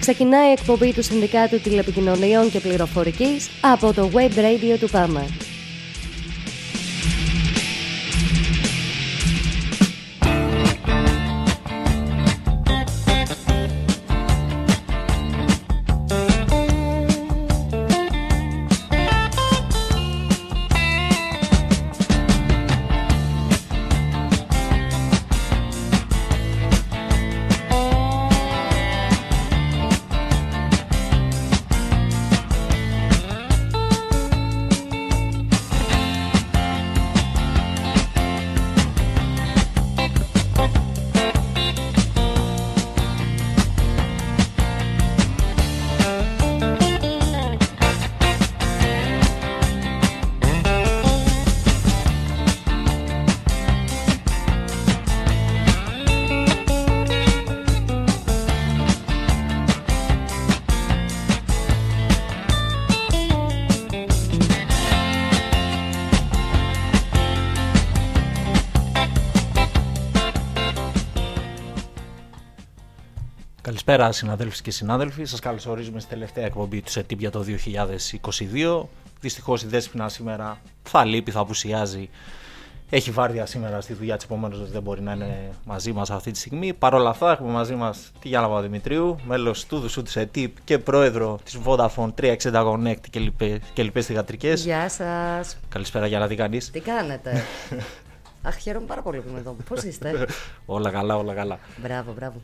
Ξεκινάει η εκπομπή του Συνδικάτου Τηλεπικοινωνιών και Πληροφορικής από το Web Radio του ΠΑΜΑ. Καλησπέρα συναδέλφοι και συνάδελφοι, σας καλωσορίζουμε στη τελευταία εκπομπή του ΣΕΤΙΠ για το 2022. Δυστυχώς η Δέσποινα σήμερα θα λείπει, θα απουσιάζει. Έχει βάρδια σήμερα στη δουλειά της, επομένως δεν μπορεί να είναι μαζί μας αυτή τη στιγμή. Παρ' όλα αυτά έχουμε μαζί μας τη Γιάννα Παπαδημητρίου, μέλος του ΔΟΥΣΟΥ του ΣΕΤΙΠ και πρόεδρο της Vodafone 360 Connect και λοιπές θυγατρικές. Γεια σας. Καλησπέρα Γιάννα, τι κάνεις? Τι κάνετε? Αχ, χαίρομαι πάρα πολύ που είμαι εδώ. Πώς είστε? Όλα καλά, όλα καλά. Μπράβο, μπράβο.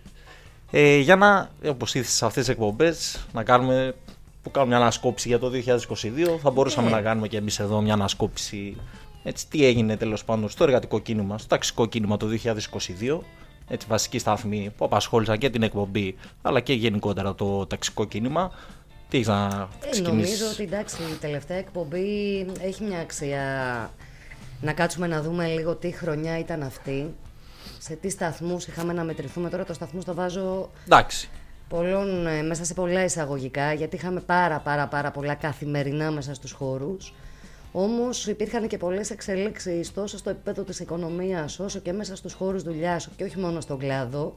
Γιάννα, όπως ήθεσαι σε αυτές τις εκπομπές, να κάνουμε μια ανασκόπηση για το 2022. Θα μπορούσαμε να κάνουμε και εμείς εδώ μια ανασκόπηση. Έτσι, τι έγινε τέλος πάντων στο εργατικό κίνημα, στο ταξικό κίνημα το 2022. Έτσι, βασικοί στάθμοι που απασχόλησαν και την εκπομπή, αλλά και γενικότερα το ταξικό κίνημα. Τι έχεις να ξεκινήσεις? Νομίζω ότι εντάξει, η τελευταία εκπομπή έχει μια αξία να κάτσουμε να δούμε λίγο τι χρονιά ήταν αυτή. Σε τι σταθμούς είχαμε να μετρηθούμε. Τώρα το σταθμούς το βάζω μέσα σε πολλά εισαγωγικά, γιατί είχαμε πάρα πολλά καθημερινά μέσα στους χώρους. Όμως υπήρχαν και πολλές εξελίξεις τόσο στο επίπεδο της οικονομίας όσο και μέσα στους χώρους δουλειάς και όχι μόνο στον κλάδο,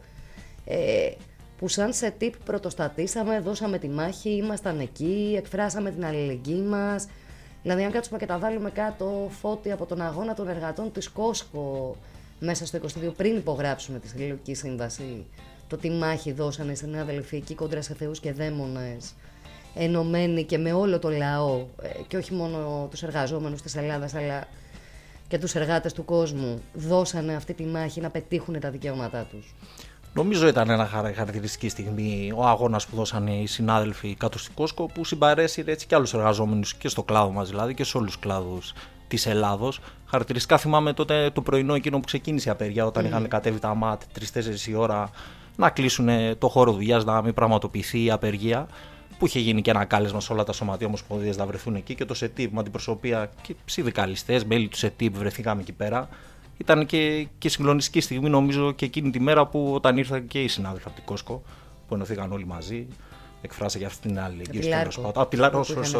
που σαν ΣΕΤΙΠ πρωτοστατήσαμε, δώσαμε τη μάχη, ήμασταν εκεί, εκφράσαμε την αλληλεγγύη μας. Δηλαδή αν κάτσουμε και τα βάλουμε κάτω, Φώτη, από τον αγώνα των εργατών της Κόσκο μέσα στο 22, πριν υπογράψουμε τη Συλλογική Σύμβαση, το τι μάχη δώσανε οι συνάδελφοι εκεί κόντρα σε θεούς και δαίμονες, ενωμένοι και με όλο το λαό, και όχι μόνο τους εργαζόμενους της Ελλάδας, αλλά και τους εργάτες του κόσμου, δώσανε αυτή τη μάχη να πετύχουν τα δικαιώματά τους. Νομίζω ήταν ένα χαρακτηριστική στιγμή ο αγώνας που δώσανε οι συνάδελφοι κάτω στην Κόσκο, που συμπαρέσυρε έτσι και άλλους εργαζόμενους και στο κλάδο μας, δηλαδή και σε όλους τους κλάδους της Ελλάδος. Χαρακτηριστικά θυμάμαι τότε το πρωινό εκείνο που ξεκίνησε η απεργία, όταν είχαν κατέβει τα ΜΑΤ 3-4 η ώρα να κλείσουν το χώρο δουλειάς, να μην πραγματοποιηθεί η απεργία. Που είχε γίνει και ένα κάλεσμα σε όλα τα σωματεία ομοσπονδίες να βρεθούν εκεί, και το ΣΕΤΙΠ με αντιπροσωπεία και συνδικαλιστές, μέλη του ΣΕΤΙΠ βρεθήκαμε εκεί πέρα. Ήταν και συγκλονιστική στιγμή, νομίζω, και εκείνη τη μέρα που όταν ήρθαν και οι συνάδελφοι από την Κόσκο, που ενωθήκαν όλοι μαζί. Εκφράσαν και αυτή την αλληλεγγύη του τέλος πάντων. Από τη Λάργο,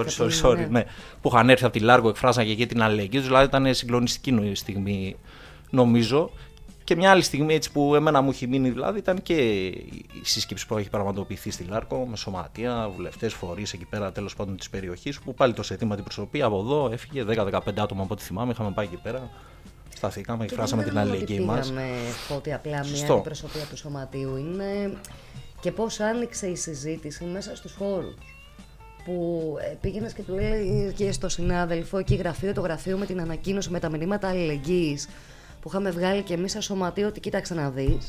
που είχαν έρθει από τη Λάργο, εκφράσαν και την αλληλεγγύη του. Δηλαδή ήταν συγκλονιστική στιγμή, νομίζω. Και μια άλλη στιγμή έτσι που εμένα μου έχει μείνει, δηλαδή, ήταν και η σύσκεψη που έχει πραγματοποιηθεί στη Λάρκο με σωματεία, βουλευτές, φορείς εκεί πέρα τέλος πάντων της περιοχής. Που πάλι το ΣΕΤΙΠ την προσωπή από εδώ έφυγε 10-15 άτομα από ό,τι θυμάμαι. Είχαμε πάει εκεί πέρα, σταθήκαμε, εκφράσαμε την αλληλεγγύη μας. Δεν ότι απλά μια αντιπροσωπεία του σωματείου είναι. Και πώς άνοιξε η συζήτηση μέσα στους χώρους. Που πήγαινες και του έλεγες και στο συνάδελφο εκεί το γραφείο με την ανακοίνωση, με τα μηνύματα αλληλεγγύης που είχαμε βγάλει και εμείς σαν σωματείο, ότι κοίταξε να δεις,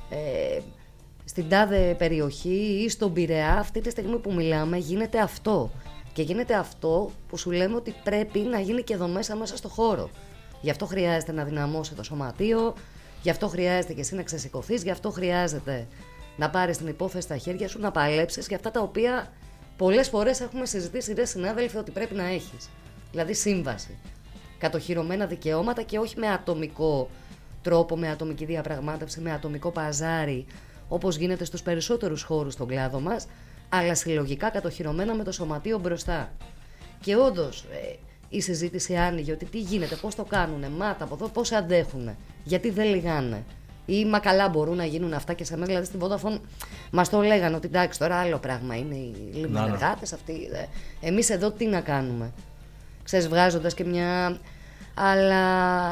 στην τάδε περιοχή ή στον Πειραιά αυτή τη στιγμή που μιλάμε γίνεται αυτό. Και γίνεται αυτό που σου λέμε ότι πρέπει να γίνει και εδώ μέσα στο χώρο. Γι' αυτό χρειάζεται να δυναμώσει το σωματείο, γι' αυτό χρειάζεται και εσύ να ξεσηκωθείς, γι' αυτό χρειάζεται να πάρεις την υπόθεση στα χέρια σου, να παλέψεις για αυτά τα οποία πολλές φορές έχουμε συζητήσει, ρε συνάδελφοι, ότι πρέπει να έχεις. Δηλαδή σύμβαση. Κατοχυρωμένα δικαιώματα και όχι με ατομικό τρόπο, με ατομική διαπραγμάτευση, με ατομικό παζάρι, όπως γίνεται στους περισσότερους χώρους στον κλάδο μας, αλλά συλλογικά κατοχυρωμένα με το σωματείο μπροστά. Και όντως η συζήτηση άνοιγε ότι τι γίνεται, πώς το κάνουνε, μάτα από εδώ, πώς αντέχουνε, γιατί δεν λυγάνε. Ή μα καλά μπορούν να γίνουν αυτά και σε μένα. Δηλαδή στην Vodafone μας το λέγανε ότι εντάξει, τώρα άλλο πράγμα είναι οι λιμενεργάτες αυτοί. Εμείς εδώ τι να κάνουμε. Ξέρεις, βγάζοντας και μια. Αλλά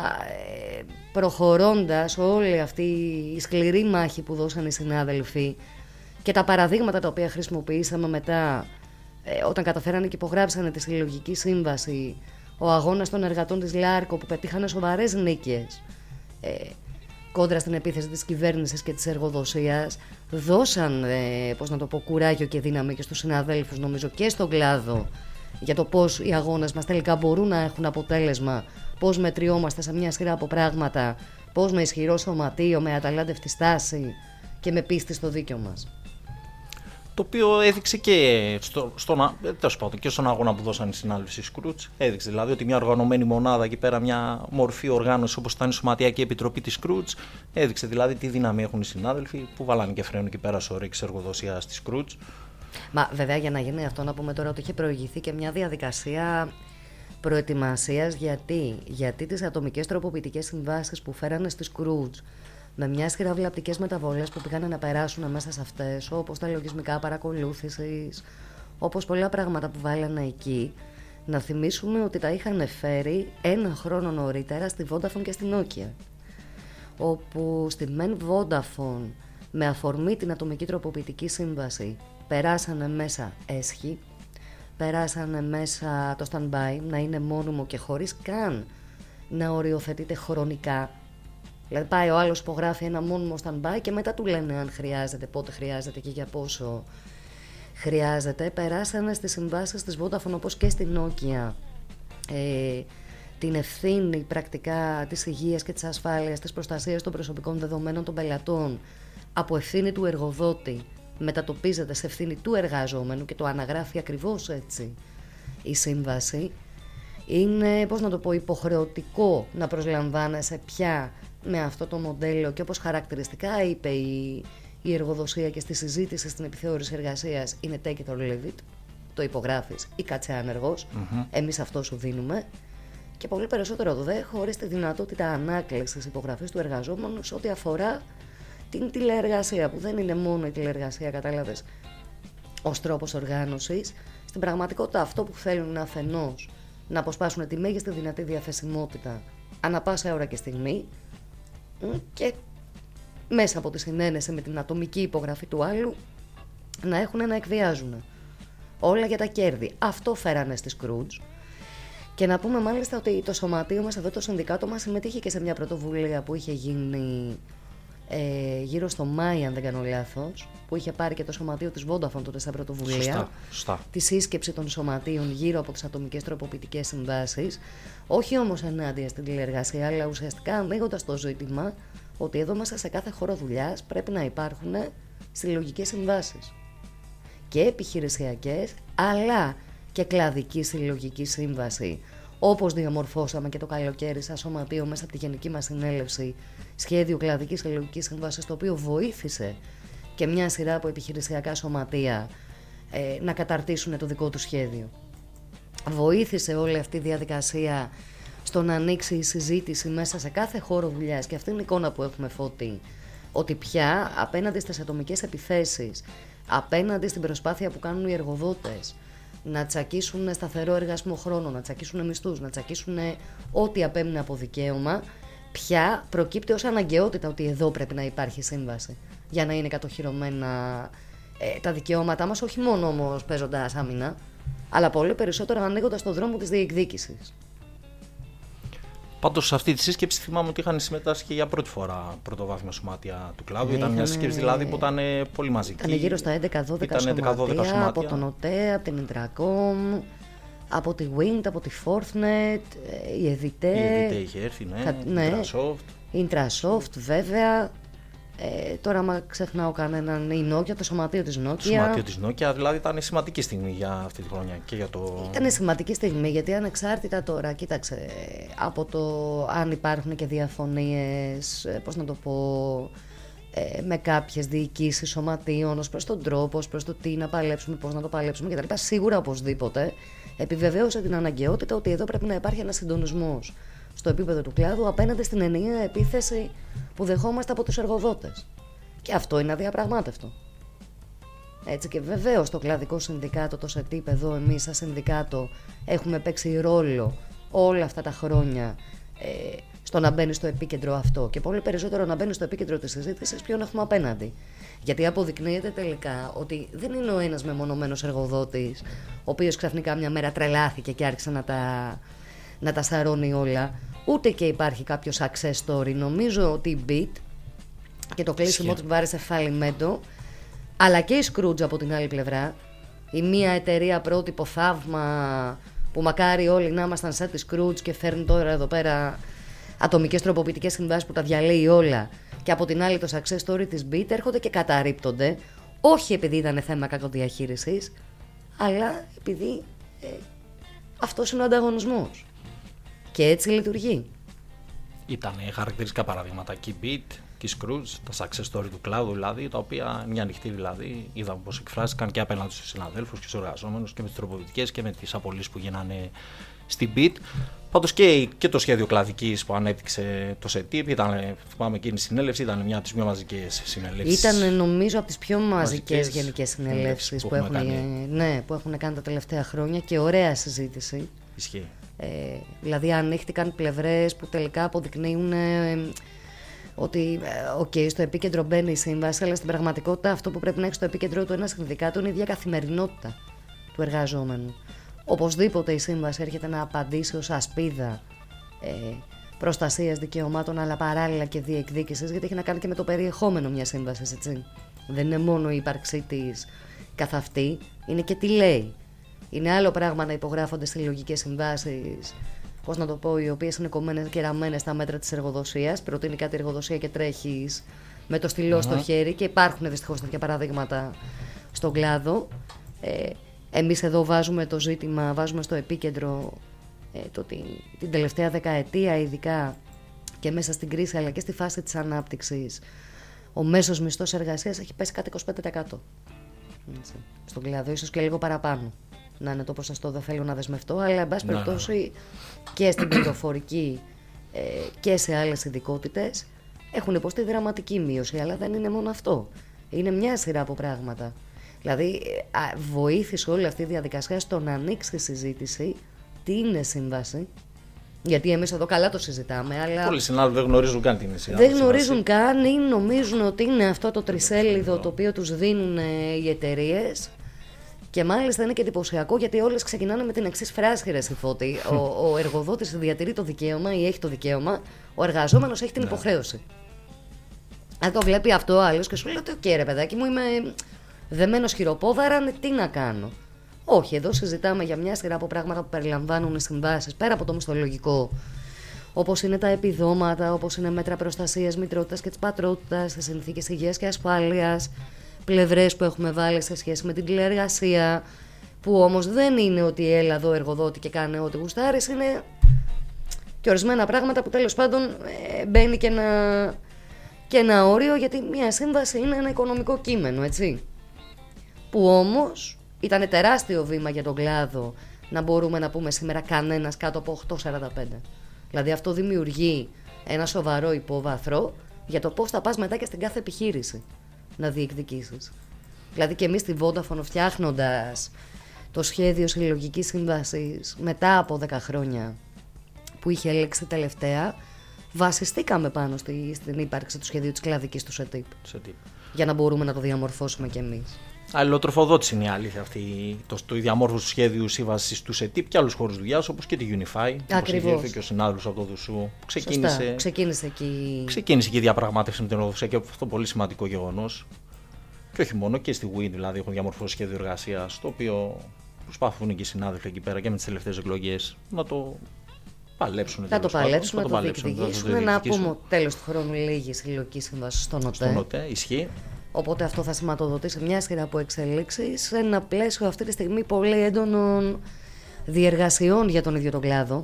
προχωρώντας όλη αυτή η σκληρή μάχη που δώσαν οι συνάδελφοι και τα παραδείγματα τα οποία χρησιμοποιήσαμε μετά, όταν καταφέρανε και υπογράψανε τη συλλογική σύμβαση, ο αγώνας των εργατών της Λάρκο που πετύχανε σοβαρές νίκες κόντρα στην επίθεση της κυβέρνησης και της εργοδοσίας, δώσαν κουράγιο και δύναμη και στους συναδέλφους, νομίζω, και στον κλάδο, για το πώς οι αγώνες μας τελικά μπορούν να έχουν αποτέλεσμα, πώς μετριόμαστε σε μια σειρά από πράγματα, πώς με ισχυρό σωματείο, με αταλάντευτη στάση και με πίστη στο δίκαιο μας. Το οποίο έδειξε και στον αγώνα που δώσαν οι συνάδελφοι Σκρούτς. Έδειξε δηλαδή ότι μια οργανωμένη μονάδα εκεί πέρα, μια μορφή οργάνωση όπως ήταν η Σωματιακή Επιτροπή της Σκρούτς, έδειξε δηλαδή τι δύναμη έχουν οι συνάδελφοι που βάλανε και φρένο εκεί πέρα στο ρίξ εργοδοσίας της Σκρούτς. Μα βέβαια, για να γίνει αυτό, να πούμε τώρα ότι είχε προηγηθεί και μια διαδικασία προετοιμασίας. Γιατί τις ατομικές τροποποιητικές συμβάσεις που φέρανε στη Σκρούτς, με μια σειρά βλαπτικές μεταβολές που πήγαν να περάσουν μέσα σε αυτές, όπως τα λογισμικά παρακολούθησης, όπως πολλά πράγματα που βάλανε εκεί, να θυμίσουμε ότι τα είχαν φέρει ένα χρόνο νωρίτερα στη Vodafone και στη Nokia. Όπου στη μεν Vodafone, με αφορμή την ατομική τροποποιητική σύμβαση, περάσανε μέσα έσχη, περάσανε μέσα το stand-by, να είναι μόνιμο και χωρίς καν να οριοθετείται χρονικά. Δηλαδή πάει ο άλλος, υπογράφει ένα μόνιμο stand-by και μετά του λένε αν χρειάζεται, πότε χρειάζεται και για πόσο χρειάζεται. Περάσανε στις συμβάσεις της Vodafone, όπως και στη Nokia, την ευθύνη πρακτικά της υγείας και της ασφάλειας, της προστασίας των προσωπικών δεδομένων των πελατών από ευθύνη του εργοδότη μετατοπίζεται σε ευθύνη του εργαζόμενου και το αναγράφει ακριβώς έτσι η σύμβαση. Είναι, υποχρεωτικό να προσλαμβάνεσαι πια με αυτό το μοντέλο και όπως χαρακτηριστικά είπε η εργοδοσία και στη συζήτηση στην επιθεώρηση εργασίας, είναι take it or leave it, το υπογράφεις ή κάτσε άνεργος, εμείς αυτό σου δίνουμε. Και πολύ περισσότερο δε, χωρίς τη δυνατότητα ανάκλησης υπογραφής του εργαζόμενου σε ό,τι αφορά την τηλεεργασία, που δεν είναι μόνο η τηλεεργασία, κατάλαβες, ως τρόπος οργάνωσης. Στην πραγματικότητα αυτό που θέλουν είναι αφενός να αποσπάσουν τη μέγιστη δυνατή διαθεσιμότητα ανά πάσα ώρα και στιγμή και μέσα από τη συνένεση με την ατομική υπογραφή του άλλου να έχουν να εκβιάζουν. Όλα για τα κέρδη. Αυτό φέρανε στη Σκρούτς. Και να πούμε μάλιστα ότι το σωματείο μας εδώ, το συνδικάτο μας, συμμετείχε και σε μια πρωτοβουλία που είχε γίνει γύρω στο Μάη, αν δεν κάνω λάθος, που είχε πάρει και το σωματείο της Vodafone τότε σαν πρωτοβουλία. Σωστά. Τη σύσκεψη των σωματείων γύρω από τις ατομικές τροποποιητικές συμβάσεις. Όχι όμως ενάντια στην τηλεεργασία, αλλά ουσιαστικά ανοίγοντας το ζήτημα ότι εδώ μέσα σε κάθε χώρο δουλειάς πρέπει να υπάρχουν συλλογικές συμβάσεις. Και επιχειρησιακές, αλλά και κλαδική συλλογική σύμβαση. Όπως διαμορφώσαμε και το καλοκαίρι σαν σωματείο μέσα από τη γενική μας συνέλευση, σχέδιο κλαδικής συλλογικής σύμβασης, το οποίο βοήθησε και μια σειρά από επιχειρησιακά σωματεία να καταρτήσουν το δικό του σχέδιο. Βοήθησε όλη αυτή η διαδικασία στο να ανοίξει η συζήτηση μέσα σε κάθε χώρο δουλειάς, και αυτή είναι η εικόνα που έχουμε, Φώτη, ότι πια απέναντι στις ατομικές επιθέσεις, απέναντι στην προσπάθεια που κάνουν οι εργοδότες να τσακίσουν σταθερό εργασμό χρόνο, να τσακίσουν μισθούς, να τσακίσουν ό,τι απέμεινε από δικαίωμα, πια προκύπτει ως αναγκαιότητα ότι εδώ πρέπει να υπάρχει σύμβαση για να είναι κατοχυρωμένα τα δικαιώματά μας, όχι μόνο όμως παίζοντας άμυνα, αλλά πολύ περισσότερο ανοίγοντας το δρόμο της διεκδίκησης. Πάντως σε αυτή τη σύσκεψη θυμάμαι ότι είχαν συμμετάσχει και για πρώτη φορά πρωτοβάθμια σωμάτια του κλάδου. Ήταν μια σύσκεψη δηλαδή που ήταν πολύ μαζική. Ήταν γύρω στα 11-12 σωμάτια από τον ΟΤΕ, από την Intracom, από τη Wind, από τη Forthnet, η Edite. Η Edite είχε έρθει, ναι. Intrasoft βέβαια. Τώρα, άμα ξεχνάω κανέναν, η Nokia, το σωματείο της Nokia. Το σωματείο της Nokia, δηλαδή ήταν σημαντική στιγμή για αυτή τη χρονιά και για το. Ήταν σημαντική στιγμή, γιατί ανεξάρτητα τώρα, κοίταξε, από το αν υπάρχουν και διαφωνίες, πώς να το πω, με κάποιες διοικήσεις σωματείων, ως προς τον τρόπο, ως προς το τι να παλέψουμε, πώς να το παλέψουμε κτλ. Σίγουρα οπωσδήποτε επιβεβαίωσε την αναγκαιότητα ότι εδώ πρέπει να υπάρχει ένας συντονισμός στο επίπεδο του κλάδου απέναντι στην ενιαία επίθεση που δεχόμαστε από τους εργοδότες. Και αυτό είναι αδιαπραγμάτευτο. Έτσι, και βεβαίως το κλαδικό συνδικάτο, το ΣΕΤΙΠ, εδώ εμείς σαν συνδικάτο έχουμε παίξει ρόλο όλα αυτά τα χρόνια στο να μπαίνει στο επίκεντρο αυτό, και πολύ περισσότερο να μπαίνει στο επίκεντρο της συζήτησης ποιον έχουμε απέναντι. Γιατί αποδεικνύεται τελικά ότι δεν είναι ο ένας μεμονωμένος εργοδότης, ο οποίος ξαφνικά μια μέρα τρελάθηκε και άρχισε να τα σαρώνει όλα, ούτε και υπάρχει κάποιο success story. Νομίζω ότι η Beat και το κλείσιμο του βάρεσε φαλιμέντο, αλλά και η Scrooge από την άλλη πλευρά, η μία εταιρεία πρότυπο θαύμα που μακάρι όλοι να ήμασταν σαν τη Scrooge και φέρνει τώρα εδώ πέρα ατομικές τροποποιητικές συμβάσεις που τα διαλύει όλα, και από την άλλη το success story της Beat, έρχονται και καταρρίπτονται, όχι επειδή ήταν θέμα κακοδιαχείρισης, αλλά επειδή αυτός είναι ο ανταγωνισμός. Και έτσι λειτουργεί. Ήταν χαρακτηριστικά παραδείγματα και η Beat και η Scrooge, τα success story του κλάδου δηλαδή, τα οποία μια ανοιχτή δηλαδή είδαμε πως εκφράστηκαν και απέναντι στους συναδέλφους και στους εργαζόμενους και με τις τροποποιητικές και με τις απολύσεις που γίνανε στην Beat. Πάντως και το σχέδιο κλαδικής που ανέπτυξε το ΣΕΤΙΠ, θυμάμαι εκείνη η συνέλευση, ήταν μια από τις πιο μαζικές συνελεύσεις. Ήταν νομίζω από τις πιο μαζικές γενικές συνελεύσεις που έχουν κάνει τα τελευταία χρόνια, και ωραία συζήτηση. Ισχύει. Δηλαδή ανοίχτηκαν πλευρές που τελικά αποδεικνύουν ότι στο επίκεντρο μπαίνει η σύμβαση, αλλά στην πραγματικότητα αυτό που πρέπει να έχει στο επίκεντρο του ένα συνδικάτο είναι η ίδια καθημερινότητα του εργαζόμενου. Οπωσδήποτε η σύμβαση έρχεται να απαντήσει ως ασπίδα προστασίας δικαιωμάτων, αλλά παράλληλα και διεκδίκησης, γιατί έχει να κάνει και με το περιεχόμενο μιας σύμβασης, έτσι. Δεν είναι μόνο η ύπαρξή της καθ' αυτή, είναι και τι λέει. Είναι άλλο πράγμα να υπογράφονται συλλογικές συμβάσεις, πώς να το πω, οι οποίες είναι κομμένες και ραμμένες στα μέτρα της εργοδοσίας. Προτείνει κάτι εργοδοσία και τρέχεις με το στυλό στο χέρι, και υπάρχουν δυστυχώς τέτοια παραδείγματα στον κλάδο. Εμείς εδώ βάζουμε το ζήτημα, βάζουμε στο επίκεντρο το ότι την τελευταία δεκαετία ειδικά, και μέσα στην κρίση αλλά και στη φάση της ανάπτυξης, ο μέσος μισθός εργασίας έχει πέσει κάτι 25% στον κλάδο, ίσως και λίγο παραπάνω να είναι το ποσοστό, δεν θέλω να δεσμευτώ, αλλά εν πάση περιπτώσει και στην πληροφορική και σε άλλες ειδικότητες έχουν υποστεί δραματική μείωση, αλλά δεν είναι μόνο αυτό, είναι μια σειρά από πράγματα. Δηλαδή βοήθησε όλη αυτή η διαδικασία στο να ανοίξει η συζήτηση τι είναι σύμβαση, γιατί εμείς εδώ καλά το συζητάμε, αλλά πολλοί συνάδελφοι δεν γνωρίζουν καν τι είναι σύμβαση. Δεν γνωρίζουν καν ή νομίζουν ότι είναι αυτό το τρισέλιδο το οποίο τους δίνουν οι εταιρείες. Και μάλιστα είναι και εντυπωσιακό, γιατί όλες ξεκινάνε με την εξής φράση, ρε Φώτη. Ο εργοδότης διατηρεί το δικαίωμα ή έχει το δικαίωμα, ο εργαζόμενος έχει την υποχρέωση. Αν το βλέπει αυτό ο άλλος και σου λέει ότι οκ, ρε παιδάκι μου, είμαι δεμένος χειροπόδαρα, τι να κάνω. Όχι, εδώ συζητάμε για μια σειρά από πράγματα που περιλαμβάνουν οι συμβάσεις πέρα από το μισθολογικό, όπως είναι τα επιδόματα, όπως είναι μέτρα προστασίας μητρότητας και της πατρότητας, τις συνθήκες υγείας και ασφάλειας, πλευρές που έχουμε βάλει σε σχέση με την τηλεεργασία, που όμως δεν είναι ότι έλα εδώ εργοδότη και κάνε ό,τι γουστάρεις, είναι και ορισμένα πράγματα που τέλος πάντων μπαίνει και ένα όριο, γιατί μια σύμβαση είναι ένα οικονομικό κείμενο, έτσι. Που όμως ήταν τεράστιο βήμα για τον κλάδο να μπορούμε να πούμε σήμερα κανένας κάτω από 8,45. Δηλαδή αυτό δημιουργεί ένα σοβαρό υπόβαθρο για το πώς θα πας μετά και στην κάθε επιχείρηση να διεκδικήσεις. Δηλαδή και εμείς στη Vodafone, φτιάχνοντας το σχέδιο συλλογικής σύμβασης μετά από 10 χρόνια που είχε έλεξει τελευταία, βασιστήκαμε πάνω στην ύπαρξη του σχεδίου της κλαδικής του ΣΕΤΙΠ. Για να μπορούμε να το διαμορφώσουμε κι εμείς. Αλληλοτροφοδότηση είναι η αλήθεια αυτή, η διαμόρφωση του σχέδιου σύμβασης του ΣΕΤΙΠ και άλλους χώρους δουλειάς, όπως και τη Unify. Ακριβώς. Όπως είχε και ο συνάδελφος από το ΔΟΥΣΟΥ. Ξεκίνησε εκεί. Ξεκίνησε και η διαπραγμάτευση με την εργοδοσία, και αυτό πολύ σημαντικό γεγονός. Και όχι μόνο, και στη WIN δηλαδή έχουν διαμορφώσει σχέδιο εργασίας, το οποίο προσπαθούν και οι συνάδελφοι εκεί πέρα και με τις τελευταίες εκλογές να το παλέψουν. Να το παλέψουν, να το διεκδικήσουν. Να πούμε τέλος του χρόνου λίγη συλλογική σύμβαση στον ΟΤΕ. Στον ΟΤΕ, ισχύει. Οπότε αυτό θα σηματοδοτήσει μια σειρά από εξελίξεις σε ένα πλαίσιο αυτή τη στιγμή πολύ έντονων διεργασιών για τον ίδιο τον κλάδο.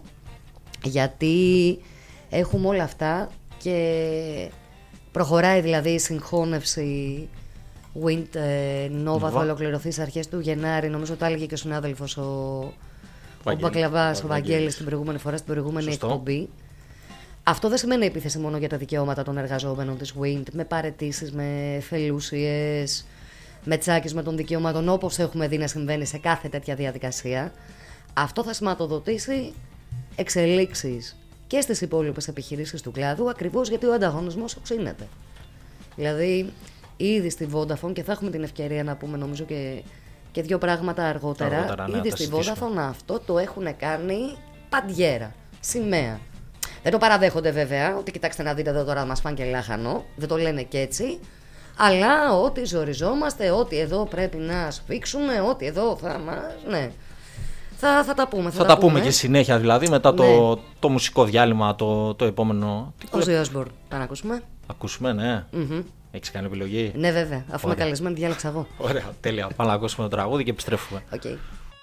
Γιατί έχουμε όλα αυτά και προχωράει δηλαδή η συγχώνευση Wind Nova, θα ολοκληρωθεί στις αρχές του Γενάρη. Νομίζω το έλεγε και ο συνάδελφος ο Μπακλαβάς, ο Βαγγέλης την προηγούμενη φορά, στην προηγούμενη εκπομπή. Αυτό δεν σημαίνει επίθεση μόνο για τα δικαιώματα των εργαζόμενων της Wind, με παραιτήσεις, με φελούσιες, με τσάκισμα των δικαιωμάτων, όπως έχουμε δει να συμβαίνει σε κάθε τέτοια διαδικασία. Αυτό θα σηματοδοτήσει εξελίξεις και στις υπόλοιπες επιχειρήσεις του κλάδου, ακριβώς γιατί ο ανταγωνισμός οξύνεται. Δηλαδή, ήδη στη Vodafone, και θα έχουμε την ευκαιρία να πούμε νομίζω και δύο πράγματα αργότερα, ήδη στη Vodafone αυτό το έχουν κάνει παντιέρα, σημαία. Δεν το παραδέχονται βέβαια, ότι κοιτάξτε να δείτε εδώ τώρα μας φάνε και λάχανο, δεν το λένε και έτσι, αλλά ότι ζοριζόμαστε, ότι εδώ πρέπει να σφίξουμε, ότι εδώ θα μας... Ναι. Θα τα πούμε. Θα τα πούμε και συνέχεια δηλαδή, μετά το μουσικό διάλειμμα, το επόμενο... Ο Ozzy Osbourne, θα ακούσουμε. Ακούσουμε, ναι. Έχεις κάνει επιλογή? Ναι βέβαια, αφού είμαι καλεσμένη διάλεξα εγώ. Ωραία, τέλεια. Πάμε να ακούσουμε το τραγούδι και επιστρέφουμε. Okay.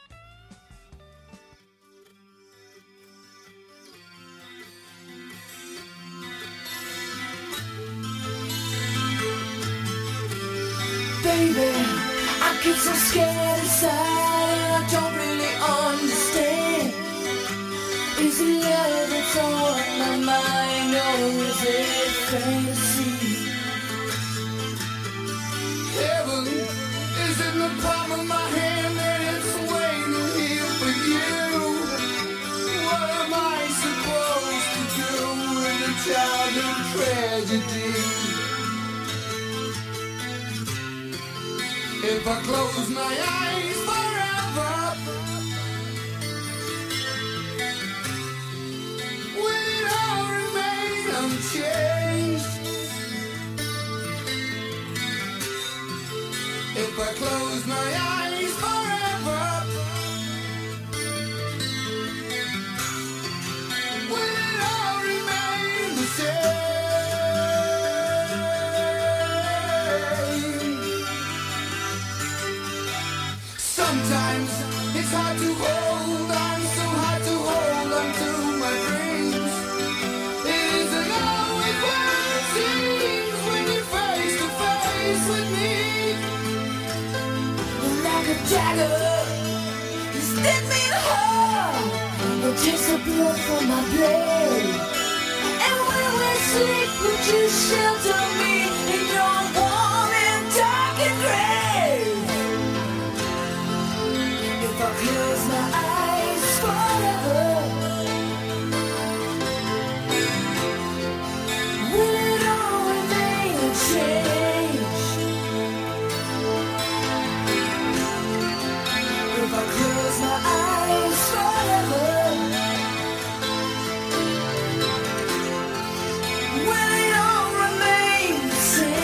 Baby, I get so scared inside and I don't really understand. Is it love that's on my mind or is it fantasy? Heaven is in the palm of my hand and it's waiting here for you. What am I supposed to do with a childhood tragedy? If I close my eyes forever, will it all remain unchanged? If I close my eyes forever, will it all remain the same? Sometimes it's hard to hold on, so hard to hold on to my dreams. It isn't always what it seems when you're face to face with me. Like a dagger, you stab me in the heart. It takes the blood from my blade. And when we sleep, would you shelter me in your warm and dark and grave? If I close my eyes forever, will it all remain unchanged? If I close my eyes forever, will it all remain the same?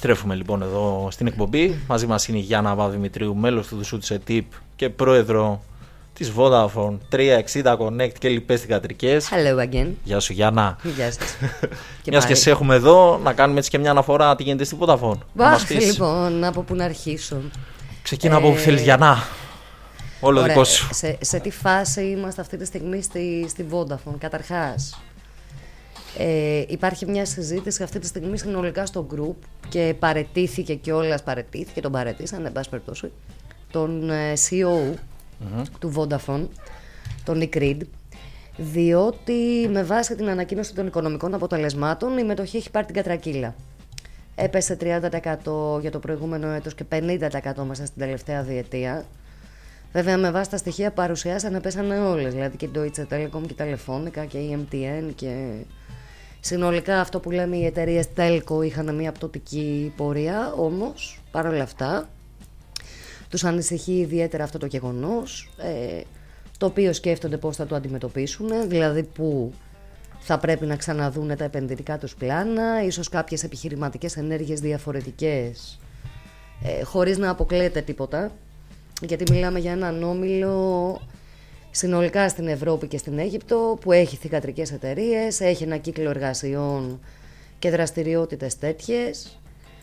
Επιστρέφουμε λοιπόν εδώ στην εκπομπή. Μαζί μας είναι η Γιάννα Παπαδημητρίου, μέλος του Δουσού της ΕΤΥΠ και πρόεδρο της Vodafone 360 Connect και λοιπές θυγατρικές. Hello again. Γεια σου Γιάννα. Γεια σας. Μιας και σε έχουμε εδώ, να κάνουμε έτσι και μια αναφορά τι γίνεται στη Vodafone. Λοιπόν, από πού να αρχίσω. Ξεκίνα από όπου θέλεις Γιάννα. Όλο Ωραία, δικό σου. Σε τι φάση είμαστε αυτή τη στιγμή στη Vodafone? Καταρχάς, υπάρχει μια συζήτηση αυτή τη στιγμή συνολικά στο group και παραιτήθηκε κιόλας, τον παραιτήσαν, εν πάση περιπτώσει, τον CEO του Vodafone, τον Nick Reed, διότι με βάση την ανακοίνωση των οικονομικών αποτελεσμάτων η μετοχή έχει πάρει την κατρακύλα. Έπεσε 30% για το προηγούμενο έτος και 50% μέσα στην τελευταία διετία. Βέβαια, με βάση τα στοιχεία που παρουσιάσανε, πέσανε όλες, δηλαδή και η Deutsche Telekom και η Telefonica και η MTN και συνολικά αυτό που λέμε οι εταιρείες Telco είχαν μια πτωτική πορεία, όμως παρόλα αυτά τους ανησυχεί ιδιαίτερα αυτό το γεγονός, το οποίο σκέφτονται πώς θα το αντιμετωπίσουν, δηλαδή που θα πρέπει να ξαναδούνε τα επενδυτικά τους πλάνα, ίσως κάποιες επιχειρηματικές ενέργειες διαφορετικές, χωρίς να αποκλείεται τίποτα, γιατί μιλάμε για έναν όμιλο συνολικά στην Ευρώπη και στην Αίγυπτο που έχει θυγατρικές εταιρείες, έχει ένα κύκλο εργασιών και δραστηριότητες τέτοιες.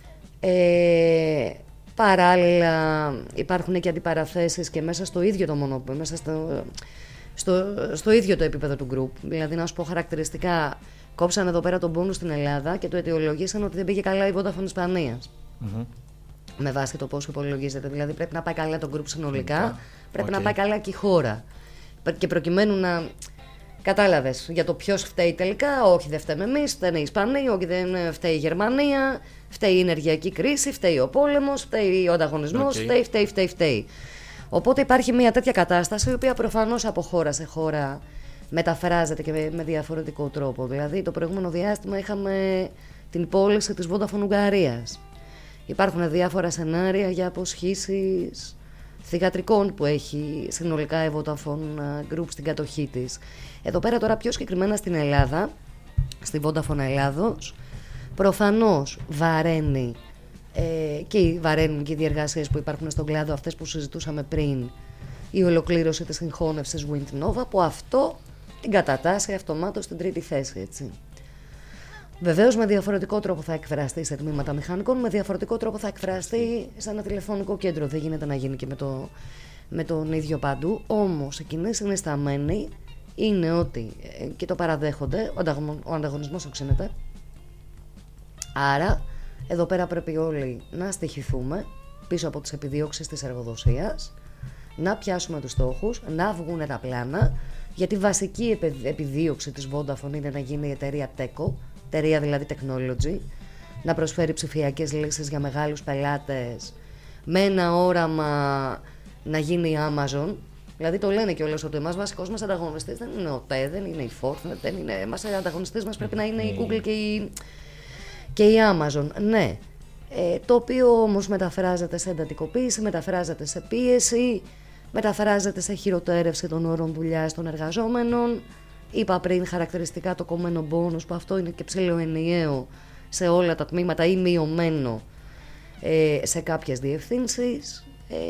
Παράλληλα υπάρχουν και αντιπαραθέσεις και μέσα στο ίδιο το μονοπόλιο, μέσα στο ίδιο το επίπεδο του group. Δηλαδή, να σου πω χαρακτηριστικά, κόψαν εδώ πέρα τον πόνο στην Ελλάδα και το αιτιολογήσαν ότι δεν πήγε καλά η Vodafone Ισπανίας. Με βάση το πώς υπολογίζεται. Δηλαδή, πρέπει να πάει καλά το group συνολικά, πρέπει να πάει καλά και η χώρα. Και προκειμένου να. Κατάλαβες για το ποιος φταίει τελικά, όχι δεν φταίμε εμείς, φταίνε οι Ισπανοί, όχι δεν φταίει η Γερμανία, φταίει η ενεργειακή κρίση, φταίει ο πόλεμος, φταίει ο ανταγωνισμός, φταίει. Οπότε υπάρχει μια τέτοια κατάσταση, η οποία προφανώς από χώρα σε χώρα μεταφράζεται και με διαφορετικό τρόπο. Δηλαδή, το προηγούμενο διάστημα είχαμε την πώληση της Vodafone Ουγγαρίας. Υπάρχουν διάφορα σενάρια για αποσχήσεις θυγατρικών που έχει συνολικά η Vodafone Group στην κατοχή της. Εδώ πέρα τώρα πιο συγκεκριμένα στην Ελλάδα, στην Vodafone Ελλάδος, προφανώς βαραίνουν και οι διεργασίες που υπάρχουν στον κλάδο, αυτές που συζητούσαμε πριν, η ολοκλήρωση της συγχώνευσης Wind Nova, που αυτό την κατατάσσει αυτομάτως στην τρίτη θέση, έτσι. Βεβαίως με διαφορετικό τρόπο θα εκφραστεί σε τμήματα μηχανικών, με διαφορετικό τρόπο θα εκφραστεί σε ένα τηλεφωνικό κέντρο. Δεν γίνεται να γίνει και με τον ίδιο παντού. Όμως η κοινή συνισταμένη είναι ότι, και το παραδέχονται, ο ανταγωνισμός οξύνεται. Άρα εδώ πέρα πρέπει όλοι να στοιχηθούμε πίσω από τις επιδιώξεις της εργοδοσίας, να πιάσουμε τους στόχους, να βγουν τα πλάνα, γιατί βασική επιδίωξη της Vodafone είναι να γίνει η εταιρεία Teco, εταιρεία δηλαδή technology, να προσφέρει ψηφιακές λύσεις για μεγάλους πελάτες, με ένα όραμα να γίνει η Amazon. Δηλαδή το λένε κιόλας ότι εμάς βασικός μας ανταγωνιστής δεν είναι ο TE, δεν είναι η Fortnite, δεν είναι εμάς, ανταγωνιστής μας πρέπει να είναι η Google και η Amazon. Ναι, το οποίο όμως μεταφράζεται σε εντατικοποίηση, μεταφράζεται σε πίεση, μεταφράζεται σε χειροτέρευση των όρων δουλειάς των εργαζόμενων. Είπα πριν χαρακτηριστικά το κομμένο bonus, που αυτό είναι και ψηλοενιαίο σε όλα τα τμήματα ή μειωμένο σε κάποιες διευθύνσεις.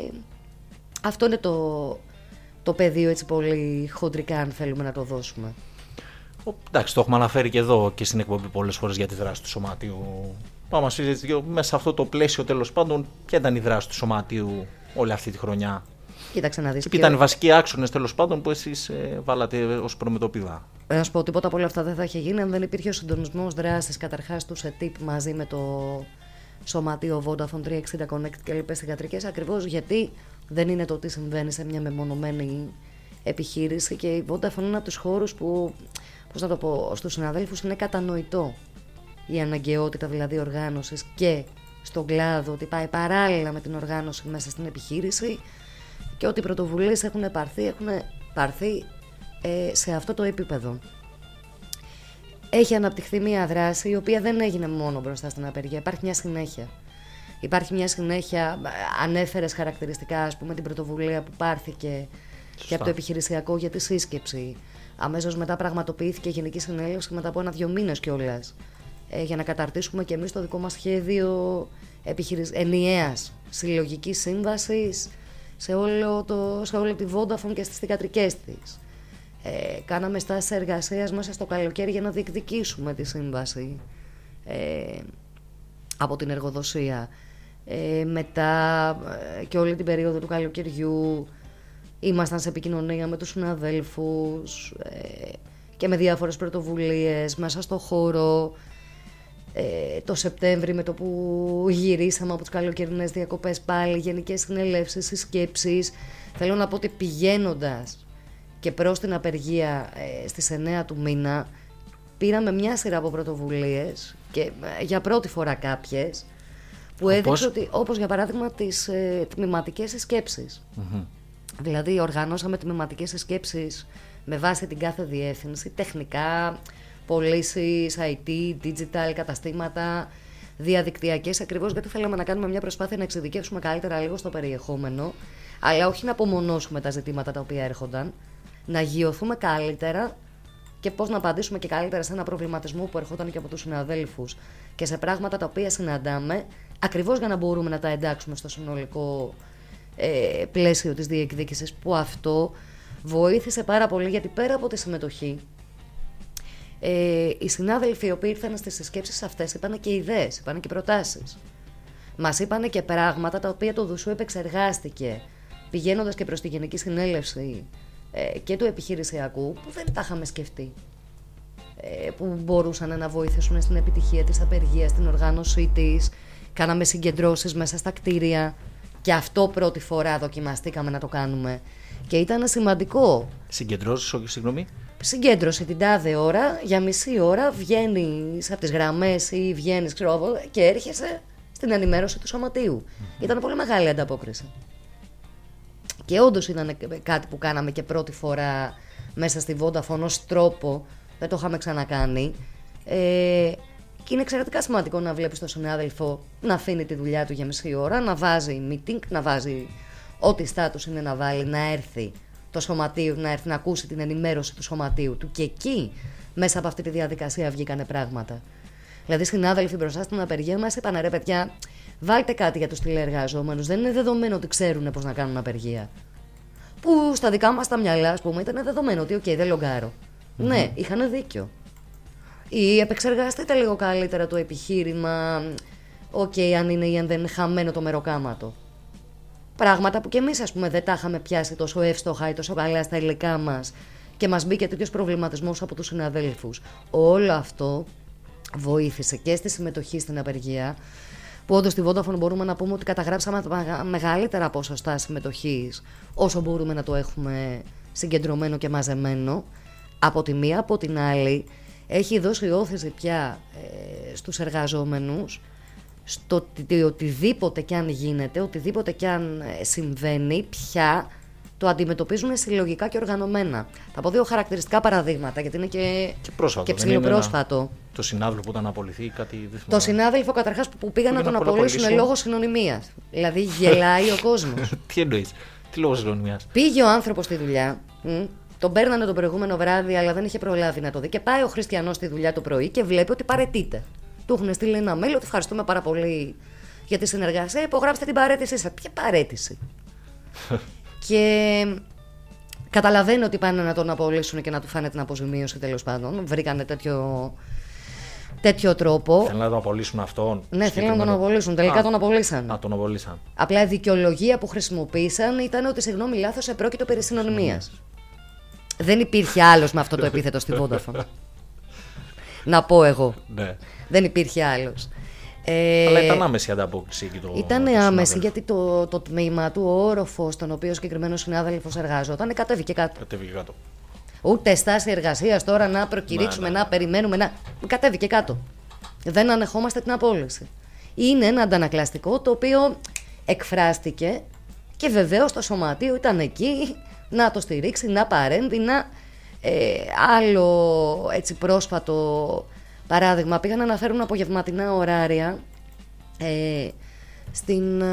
Αυτό είναι το πεδίο έτσι πολύ χοντρικά, αν θέλουμε να το δώσουμε. Εντάξει, το έχουμε αναφέρει και εδώ και στην εκπομπή πολλές φορές για τη δράση του σωματείου. Πάμε μας πείτε μέσα σε αυτό το πλαίσιο, τέλος πάντων, ποια ήταν η δράση του σωματείου όλη αυτή τη χρονιά? Κοίταξε να δεις. Και ποιοι ήταν οι βασικοί άξονες, τέλος πάντων, που εσείς βάλατε ως προμετωπίδα? Να σου πω, τίποτα από όλα αυτά δεν θα είχε γίνει αν δεν υπήρχε ο συντονισμός δράσης καταρχάς του ΕΤΥΠ μαζί με το σωματείο Vodafone 360 Connect και λοιπές θυγατρικές, ακριβώς γιατί δεν είναι το τι συμβαίνει σε μια μεμονωμένη επιχείρηση, και η Vodafone είναι από τους χώρους που, πώς να το πω, στους συναδέλφους είναι κατανοητό η αναγκαιότητα δηλαδή οργάνωσης και στον κλάδο, ότι πάει παράλληλα με την οργάνωση μέσα στην επιχείρηση και ότι οι πρωτοβουλίες έχουν πάρθει σε αυτό το επίπεδο. Έχει αναπτυχθεί μια δράση η οποία δεν έγινε μόνο μπροστά στην απεργία, υπάρχει μια συνέχεια. Υπάρχει μια συνέχεια, ανέφερες χαρακτηριστικά, ας πούμε, την πρωτοβουλία που πάρθηκε και από το επιχειρησιακό για τη σύσκεψη. Αμέσως μετά πραγματοποιήθηκε η Γενική Συνέλευση μετά από 1-2 μήνες κιόλας για να καταρτήσουμε και εμείς το δικό μας σχέδιο ενιαίας συλλογικής σύμβασης σε όλη τη Vodafone και στις θυγατρικές της. Κάναμε στάσεις εργασίας μέσα στο καλοκαίρι για να διεκδικήσουμε τη σύμβαση από την εργοδοσία. Μετά και όλη την περίοδο του καλοκαιριού ήμασταν σε επικοινωνία με τους συναδέλφους και με διάφορες πρωτοβουλίες μέσα στο χώρο. Το Σεπτέμβρη, με το που γυρίσαμε από τις καλοκαιρινές διακοπές, πάλι γενικές συνελεύσεις, συσκέψεις. Θέλω να πω ότι πηγαίνοντας και προς την απεργία στις 9 του μήνα, πήραμε μια σειρά από πρωτοβουλίες και για πρώτη φορά κάποιες που έδειξε ότι, όπως για παράδειγμα τις τμηματικές συσκέψεις. Δηλαδή οργανώσαμε τμηματικές συσκέψεις με βάση την κάθε διεύθυνση, τεχνικά, πωλήσεις, IT, digital, καταστήματα, διαδικτυακές, ακριβώς γιατί θέλαμε να κάνουμε μια προσπάθεια να εξειδικεύσουμε καλύτερα λίγο στο περιεχόμενο, αλλά όχι να απομονώσουμε τα ζητήματα τα οποία έρχονταν, να γειωθούμε καλύτερα και πώς να απαντήσουμε και καλύτερα σε ένα προβληματισμό που ερχόταν και από τους συναδέλφους και σε πράγματα τα οποία συναντάμε, ακριβώς για να μπορούμε να τα εντάξουμε στο συνολικό πλαίσιο της διεκδίκησης, που αυτό βοήθησε πάρα πολύ, γιατί πέρα από τη συμμετοχή, οι συνάδελφοι οι οποίοι ήρθαν στις συσκέψεις αυτές είπαν και ιδέες, είπαν και προτάσεις. Μας είπαν και πράγματα τα οποία το ΔΟΥΣΟΥ επεξεργάστηκε πηγαίνοντας και προς τη Γενική Συνέλευση και του επιχειρησιακού, που δεν τα είχαμε σκεφτεί, που μπορούσαν να βοηθήσουν στην επιτυχία της απεργίας, στην οργάνωσή της. Κάναμε συγκεντρώσεις μέσα στα κτίρια και αυτό πρώτη φορά δοκιμαστήκαμε να το κάνουμε και ήταν σημαντικό. Συγκεντρώσεις, όχι, συγγνώμη. Συγκέντρωση την τάδε ώρα, για μισή ώρα βγαίνεις από τις γραμμές ή βγαίνεις και έρχεσαι στην ενημέρωση του σωματείου. Ήταν πολύ μεγάλη ανταπόκριση. Και όντως ήταν κάτι που κάναμε και πρώτη φορά μέσα στη Vodafone ως τρόπο, δεν το είχαμε ξανακάνει. Και είναι εξαιρετικά σημαντικό να βλέπεις τον συνάδελφο να αφήνει τη δουλειά του για μισή ώρα, να βάζει meeting, να βάζει ό,τι στάτους είναι να βάλει, να έρθει το σωματείο, να έρθει να ακούσει την ενημέρωση του σωματείου του, και εκεί μέσα από αυτή τη διαδικασία βγήκανε πράγματα. Δηλαδή, συνάδελφοι μπροστά στην απεργία μας είπαν: ρε παιδιά, βάλτε κάτι για τους τηλεεργαζόμενους. Δεν είναι δεδομένο ότι ξέρουν πώς να κάνουν απεργία. Που στα δικά μας τα μυαλά, ας πούμε, ήταν δεδομένο ότι, οκ, δεν λογκάρω. Ναι, είχαν δίκιο. Ή επεξεργαστείτε λίγο καλύτερα το επιχείρημα, αν είναι ή αν δεν είναι χαμένο το μεροκάματο. Πράγματα που κι εμείς, ας πούμε, δεν τα είχαμε πιάσει τόσο εύστοχα ή τόσο καλά στα υλικά μας και μας μπήκε τέτοιος προβληματισμός από τους συναδέλφους. Όλο αυτό βοήθησε και στη συμμετοχή στην απεργία, που όντως στη Vodafone μπορούμε να πούμε ότι καταγράψαμε μεγαλύτερα ποσοστά συμμετοχής όσο μπορούμε να το έχουμε συγκεντρωμένο και μαζεμένο. Από τη μία, από την άλλη, έχει δώσει όθηση πια στους εργαζόμενους στο ότι οτιδήποτε κι αν γίνεται, οτιδήποτε κι αν συμβαίνει, πια το αντιμετωπίζουν συλλογικά και οργανωμένα. Θα πω δύο χαρακτηριστικά παραδείγματα, γιατί είναι και ψηλοπρόσφατο. Το συνάδελφο που ήταν απολυθεί, κάτι δεν θυμάμαι. Το συνάδελφο καταρχάς που πήγαν να τον απολύσουν λόγω συνωνυμίας. Δηλαδή γελάει ο κόσμος. Τι εννοείς, τι λόγω συνωνυμίας? Πήγε ο άνθρωπος στη δουλειά, τον παίρνανε το προηγούμενο βράδυ, αλλά δεν είχε προλάβει να το δει, και πάει ο Χριστιανός στη δουλειά το πρωί και βλέπει ότι παραιτείται. Του έχουν στείλει ένα mail ότι ευχαριστούμε πάρα πολύ για τη συνεργασία, υπογράψτε την παραίτησή σας. Ποια παραίτηση? Και καταλαβαίνει ότι πάνε να τον απολύσουν και να του φάνε την αποζημίωση, τέλος πάντων. Βρήκανε τέτοιο τρόπο. Θέλουν να τον απολύσουν αυτόν. Ναι, θέλουν να τον απολύσουν. Τελικά τον απολύσαν. Να τον απολύσαν. Απλά η δικαιολογία που χρησιμοποίησαν ήταν ότι, συγγνώμη, λάθος, επρόκειτο περί συνωνυμίας. Δεν υπήρχε άλλος με αυτό το επίθετο στη Vodafone. Να πω εγώ. Ναι. Δεν υπήρχε άλλος. Αλλά ήταν άμεση η ανταπόκριση εκεί. Ήταν άμεση, γιατί το τμήμα του, ο όροφος στον οποίο ο συγκεκριμένος συνάδελφος εργάζονταν, κατέβηκε κάτω. Ούτε στάση εργασίας τώρα να προκηρύξουμε, να περιμένουμε, κατέβηκε κάτω. Δεν ανεχόμαστε την απόλυση. Είναι ένα αντανακλαστικό το οποίο εκφράστηκε και βεβαίως το σωματείο ήταν εκεί να το στηρίξει, να παρέμβει, άλλο έτσι πρόσφατο παράδειγμα, πήγαν να φέρουν απογευματινά ωράρια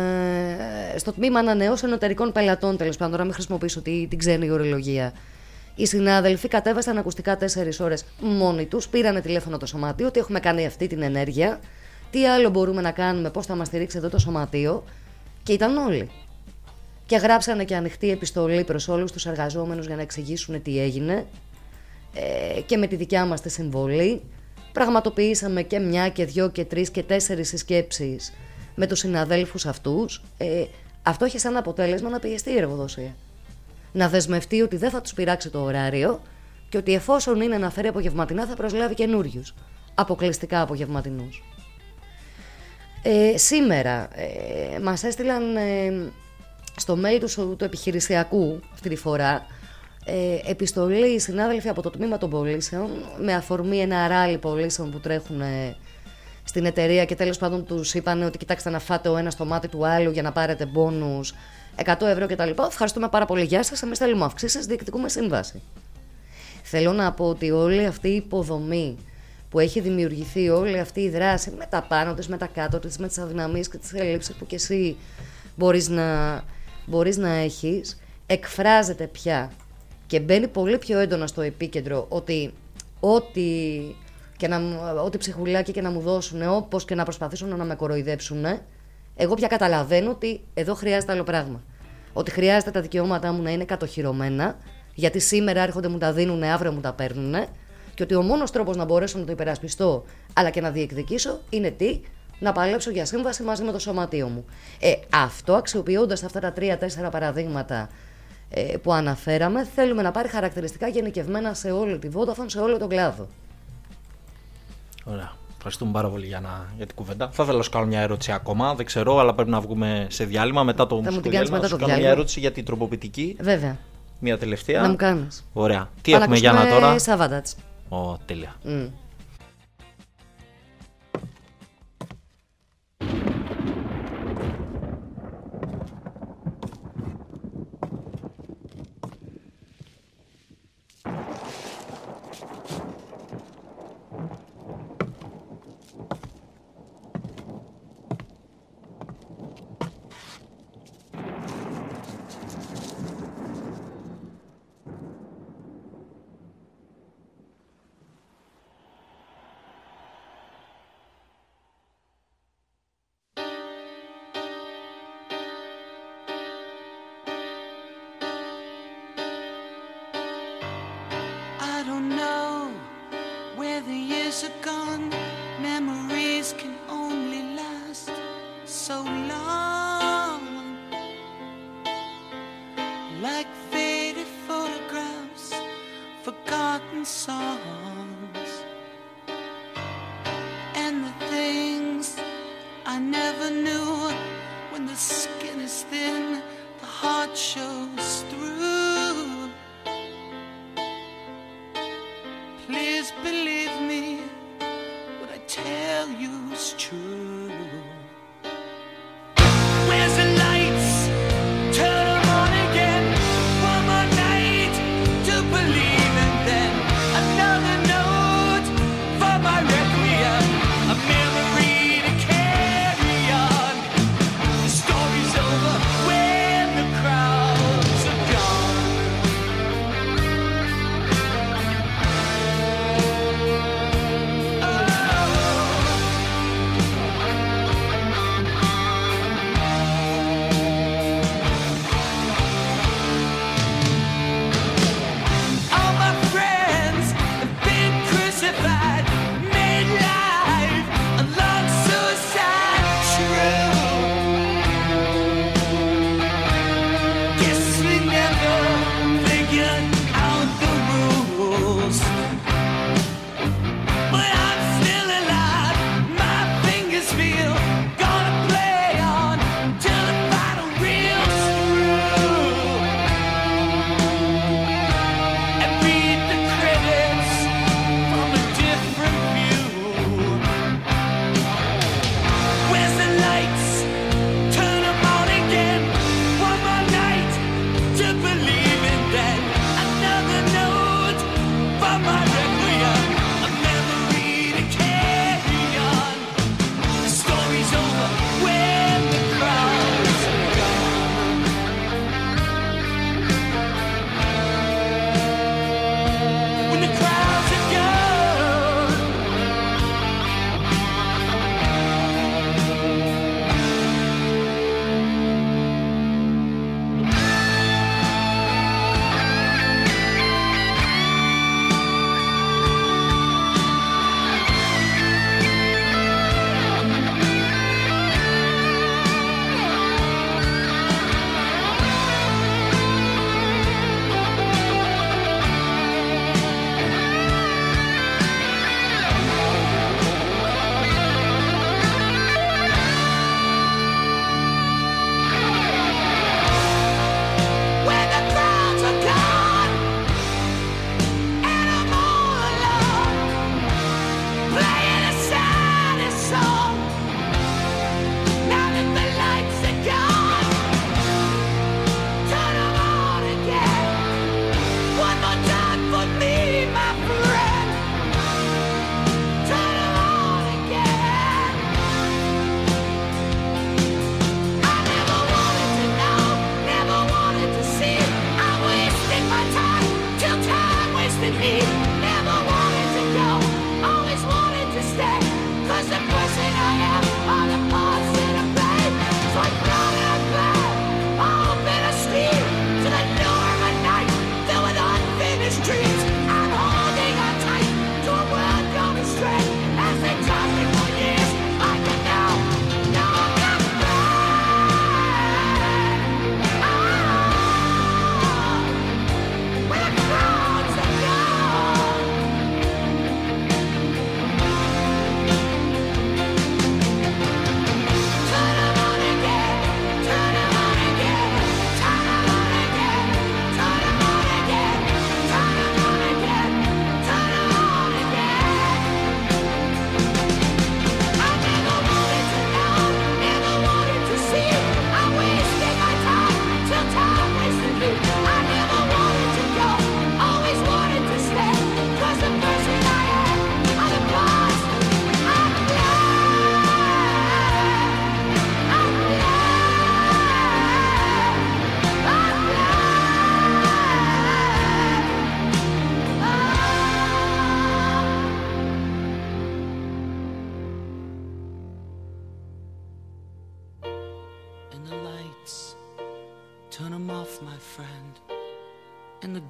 στο τμήμα ανανεώσεων εταιρικών πελατών, τέλος πάντων, να μην χρησιμοποιήσω την ξένη ορολογία. Οι συνάδελφοι κατέβασαν ακουστικά 4 ώρες μόνοι τους, πήρανε τηλέφωνο το σωματείο, ότι έχουμε κάνει αυτή την ενέργεια, τι άλλο μπορούμε να κάνουμε, πώς θα μας στηρίξει εδώ το σωματείο, και ήταν όλοι. Και γράψανε και ανοιχτή επιστολή προς όλους τους εργαζόμενους για να εξηγήσουν τι έγινε, και με τη δικιά μας τη συμβολή πραγματοποιήσαμε και 1 και 2 και 3 και 4 συσκέψεις με τους συναδέλφους αυτούς. Αυτό έχει σαν αποτέλεσμα να πιεστεί η εργοδοσία. Να δεσμευτεί ότι δεν θα τους πειράξει το ωράριο και ότι εφόσον είναι να φέρει απογευματινά θα προσλάβει καινούριους, αποκλειστικά απογευματινούς. Σήμερα μας έστειλαν στο mail του επιχειρησιακού αυτή τη φορά επιστολή οι συνάδελφοι από το τμήμα των πωλήσεων με αφορμή ένα ράλι πωλήσεων που τρέχουν στην εταιρεία και τέλος πάντων τους είπαν ότι κοιτάξτε να φάτε ο ένας το μάτι του άλλου για να πάρετε μπόνους 100 ευρώ κτλ. Ευχαριστούμε πάρα πολύ, γεια σας, εμείς θέλουμε αυξήσεις, διεκδικούμε σύμβαση. Θέλω να πω ότι όλη αυτή η υποδομή που έχει δημιουργηθεί, όλη αυτή η δράση με τα πάνω της, με τα κάτω της, με τις αδυναμίες και τις ελλείψεις που κι εσύ μπορείς να έχεις, εκφράζεται πια και μπαίνει πολύ πιο έντονα στο επίκεντρο ότι ό,τι ψυχουλάκι και να μου δώσουν, όπως και να προσπαθήσουν να με κοροϊδέψουν, εγώ πια καταλαβαίνω ότι εδώ χρειάζεται άλλο πράγμα. Ότι χρειάζεται τα δικαιώματά μου να είναι κατοχυρωμένα, γιατί σήμερα έρχονται μου τα δίνουν, αύριο μου τα παίρνουν, και ότι ο μόνος τρόπος να μπορέσω να το υπερασπιστώ αλλά και να διεκδικήσω είναι τι? Να παλέψω για σύμβαση μαζί με το σωματείο μου. Αυτό, αξιοποιώντας αυτά τα 3-4 παραδείγματα που αναφέραμε, θέλουμε να πάρει χαρακτηριστικά γενικευμένα σε όλη τη Vodafone, σε όλο τον κλάδο. Ωραία. Ευχαριστούμε πάρα πολύ για την κουβέντα. Θα ήθελα να σου κάνω μια ερώτηση ακόμα. Δεν ξέρω, αλλά πρέπει να βγούμε σε διάλειμμα μετά το μουσικό διάλειμμα. Θα σου κάνω μια ερώτηση για την τροποποιητική. Βέβαια. Μια τελευταία. Να μου κάνεις. Ωραία. Τι έχουμε για να τώρα? Σαββάτατς. Τέλεια.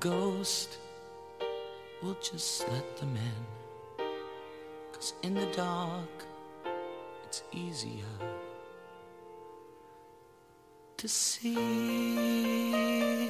ghost, we'll just let them in. 'Cause in the dark, it's easier to see.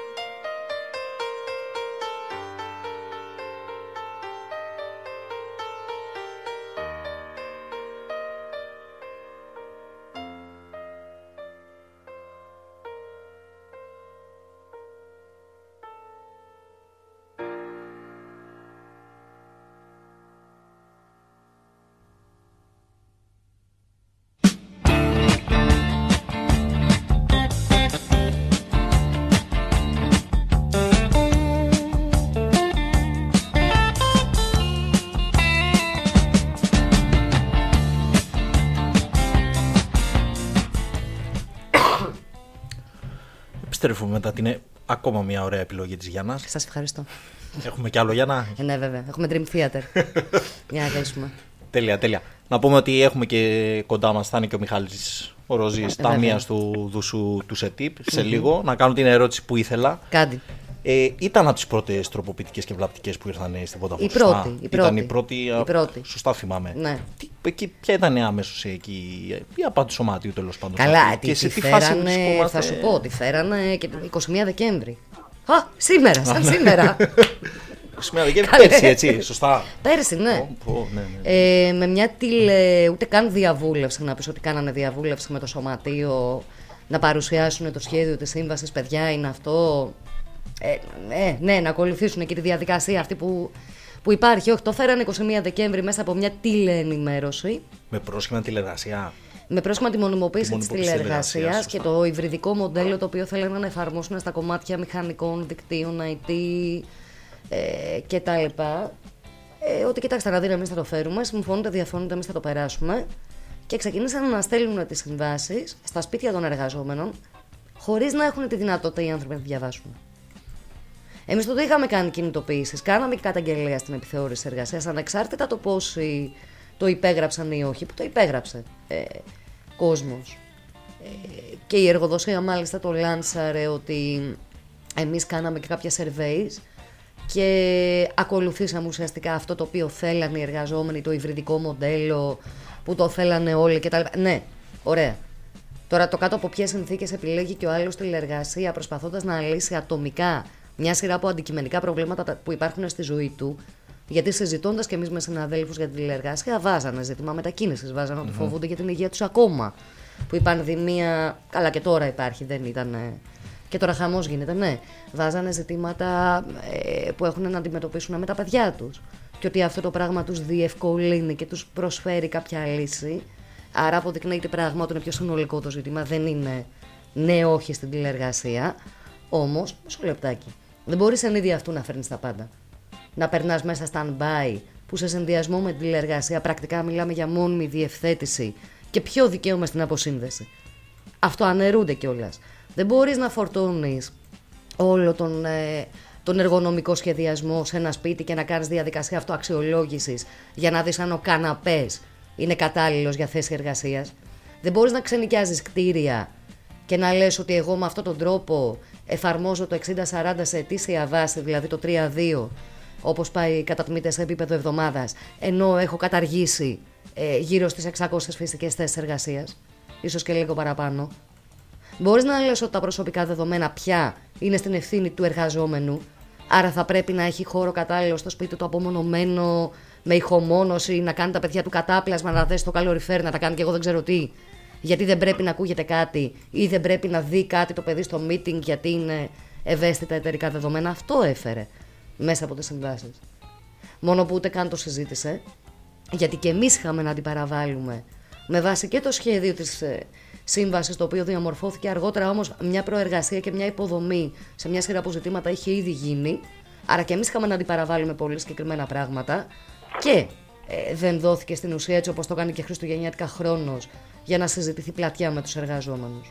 Επιστρέφουμε μετά την ακόμα μια ωραία επιλογή της Γιάννας. Σας ευχαριστώ. Έχουμε κι άλλο Γιάννα? Ναι, βέβαια. Έχουμε Dream Theater. Για να κλείσουμε. Τέλεια, τέλεια. Να πούμε ότι έχουμε και κοντά μας, θα είναι και ο Μιχάλης ο Ροζής, ταμείας του Δουσού του ΣΕΤΙΠ, σε λίγο. Να κάνω την ερώτηση που ήθελα. Κάντε. Ήταν από τις πρώτες τροποποιητικές και βλαπτικές που ήρθαν στην Vodafone. Ήταν η πρώτη. Σωστά θυμάμαι. Ναι. Ποια ήταν άμεσος εκεί, η απάντηση σωματείου τέλος πάντων? Καλά, και σε τι τι φάση φέρανε, βρισκόμαστε? θα σου πω, τη φέρανε και 21 Δεκέμβρη. Σήμερα, σαν σήμερα. 21 Δεκέμβρη, πέρσι, έτσι, σωστά. Πέρσι, ναι. Ναι. Με μια ούτε καν διαβούλευση, να πεις ότι κάνανε διαβούλευση με το σωματείο, να παρουσιάσουν το σχέδιο της σύμβασης, παιδιά, είναι αυτό. Ναι, να ακολουθήσουν και τη διαδικασία αυτή που υπάρχει. Όχι, το φέρανε 21 Δεκέμβρη μέσα από μια τηλεενημέρωση. Με πρόσχημα τηλεργασία. Με πρόσχημα τη μονιμοποίηση της τηλεεργασίας και το υβριδικό μοντέλο το οποίο θέλανε να εφαρμόσουν στα κομμάτια μηχανικών, δικτύων, IT κτλ. Ότι κοιτάξτε να δείτε, εμείς θα το φέρουμε, συμφωνείτε, διαφωνείτε, εμείς θα το περάσουμε. Και ξεκινήσαν να στέλνουν τις συμβάσεις στα σπίτια των εργαζόμενων, χωρίς να έχουν τη δυνατότητα οι άνθρωποι να τη διαβάσουν. Εμείς τότε είχαμε κάνει κινητοποιήσεις, κάναμε και καταγγελία στην επιθεώρηση εργασίας, ανεξάρτητα το πόσοι το υπέγραψαν ή όχι, που το υπέγραψε κόσμος. Και η εργοδοσία μάλιστα το λάνσαρε ότι εμείς κάναμε και κάποια surveys και ακολουθήσαμε ουσιαστικά αυτό το οποίο θέλανε οι εργαζόμενοι, το υβριδικό μοντέλο που το θέλανε όλοι κτλ. Ναι, ωραία. Τώρα το κάτω από ποιες συνθήκες επιλέγει και ο άλλος τηλεεργασία προσπαθώντας να λύσει ατομικά μια σειρά από αντικειμενικά προβλήματα που υπάρχουν στη ζωή του. Γιατί συζητώντας και εμείς με συναδέλφους για την τηλεεργασία, βάζανε ζήτημα μετακίνησης, βάζανε ότι φοβούνται για την υγεία τους ακόμα. Που η πανδημία, καλά και τώρα υπάρχει, δεν ήταν. Και τώρα χαμός γίνεται, ναι. Βάζανε ζητήματα που έχουν να αντιμετωπίσουν με τα παιδιά τους. Και ότι αυτό το πράγμα τους διευκολύνει και τους προσφέρει κάποια λύση. Άρα αποδεικνύεται πράγμα ότι είναι πιο συνολικό το ζήτημα. Δεν είναι ναι, όχι στην τηλεεργασία. Όμως, μισό λεπτάκι. Δεν μπορείς εν είδη αυτού να φέρνεις τα πάντα. Να περνάς μέσα stand-by, που σε συνδυασμό με την τηλεεργασία πρακτικά μιλάμε για μόνιμη διευθέτηση και πιο δικαίωμα στην αποσύνδεση. Αυτό αναιρούνται κιόλας. Δεν μπορείς να φορτώνεις όλο τον εργονομικό σχεδιασμό σε ένα σπίτι και να κάνεις διαδικασία αυτοαξιολόγησης για να δεις αν ο καναπές είναι κατάλληλος για θέση εργασίας. Δεν μπορείς να ξενοικιάζεις κτίρια και να λες ότι εγώ με αυτόν τον τρόπο εφαρμόζω το 60-40 σε ετήσια βάση, δηλαδή το 3-2, όπως πάει κατά τμήτες σε επίπεδο εβδομάδας, ενώ έχω καταργήσει γύρω στις 600 φυσικές θέσεις εργασίας, ίσως και λίγο παραπάνω. Μπορείς να λες ότι τα προσωπικά δεδομένα πια είναι στην ευθύνη του εργαζόμενου, άρα θα πρέπει να έχει χώρο κατάλληλο στο σπίτι του απομονωμένο, με ηχομόνωση, να κάνει τα παιδιά του κατάπλασμα, να δέσει το καλοριφέρ, να τα κάνει και εγώ δεν ξέρω τι. Γιατί δεν πρέπει να ακούγεται κάτι ή δεν πρέπει να δει κάτι το παιδί στο meeting γιατί είναι ευαίσθητα εταιρικά δεδομένα. Αυτό έφερε μέσα από τις συμβάσεις. Μόνο που ούτε καν το συζήτησε, γιατί και εμείς είχαμε να αντιπαραβάλλουμε με βάση και το σχέδιο της σύμβασης, το οποίο διαμορφώθηκε αργότερα, όμως μια προεργασία και μια υποδομή σε μια σειρά από ζητήματα είχε ήδη γίνει. Άρα και εμείς είχαμε να αντιπαραβάλλουμε πολύ συγκεκριμένα πράγματα και δεν δόθηκε στην ουσία, έτσι όπως το κάνει και χριστουγεννιάτικα, χρόνος για να συζητηθεί πλατιά με τους εργαζόμενους.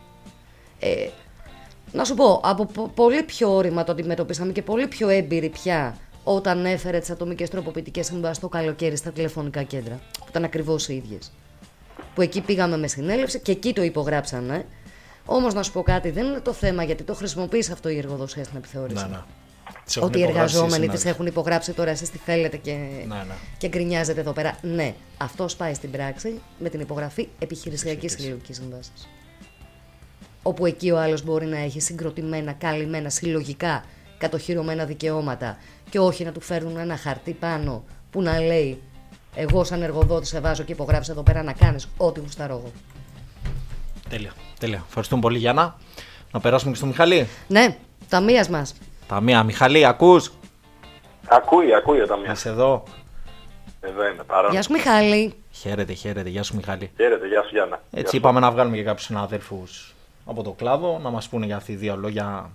Να σου πω, από πολύ πιο όρημα το αντιμετωπίσαμε και πολύ πιο έμπειροι πια όταν έφερε τις ατομικές τροποποιητικές συμβάσεις το καλοκαίρι στα τηλεφωνικά κέντρα, που ήταν ακριβώς οι ίδιες. Που εκεί πήγαμε με συνέλευση και εκεί το υπογράψανε. Όμως να σου πω κάτι, δεν είναι το θέμα γιατί το χρησιμοποίησε αυτό η εργοδοσία στην επιθεώρηση. Να. ότι οι εργαζόμενοι τις έχουν υπογράψει, τώρα εσείς τι θέλετε και γκρινιάζετε εδώ πέρα. Ναι, αυτό πάει στην πράξη με την υπογραφή επιχειρησιακής συλλογικής σύμβασης. Όπου εκεί ο άλλος μπορεί να έχει συγκροτημένα, καλυμμένα, συλλογικά κατοχυρωμένα δικαιώματα και όχι να του φέρνουν ένα χαρτί πάνω που να λέει εγώ σαν εργοδότης σε βάζω και υπογράψεις εδώ πέρα να κάνεις ό,τι γουστάρω εγώ. Τέλεια. Ευχαριστούμε πολύ, Γιάννα. Να περάσουμε και στο Μιχαλή. Ναι, ταμείας μας. Ταμεία, Μιχαλή, ακούς? Ακούει ο ταμείας. Είσαι εδώ? Εδώ είμαι, παρόν. Γεια σου, Μιχάλη. Χαίρετε, γεια σου, Μιχαλή. Χαίρετε, γεια σου, Γιάννα. Έτσι, είπαμε να βγάλουμε και κάποιους συναδέλφους από το κλάδο να μας πούνε για αυτή δύο λόγια.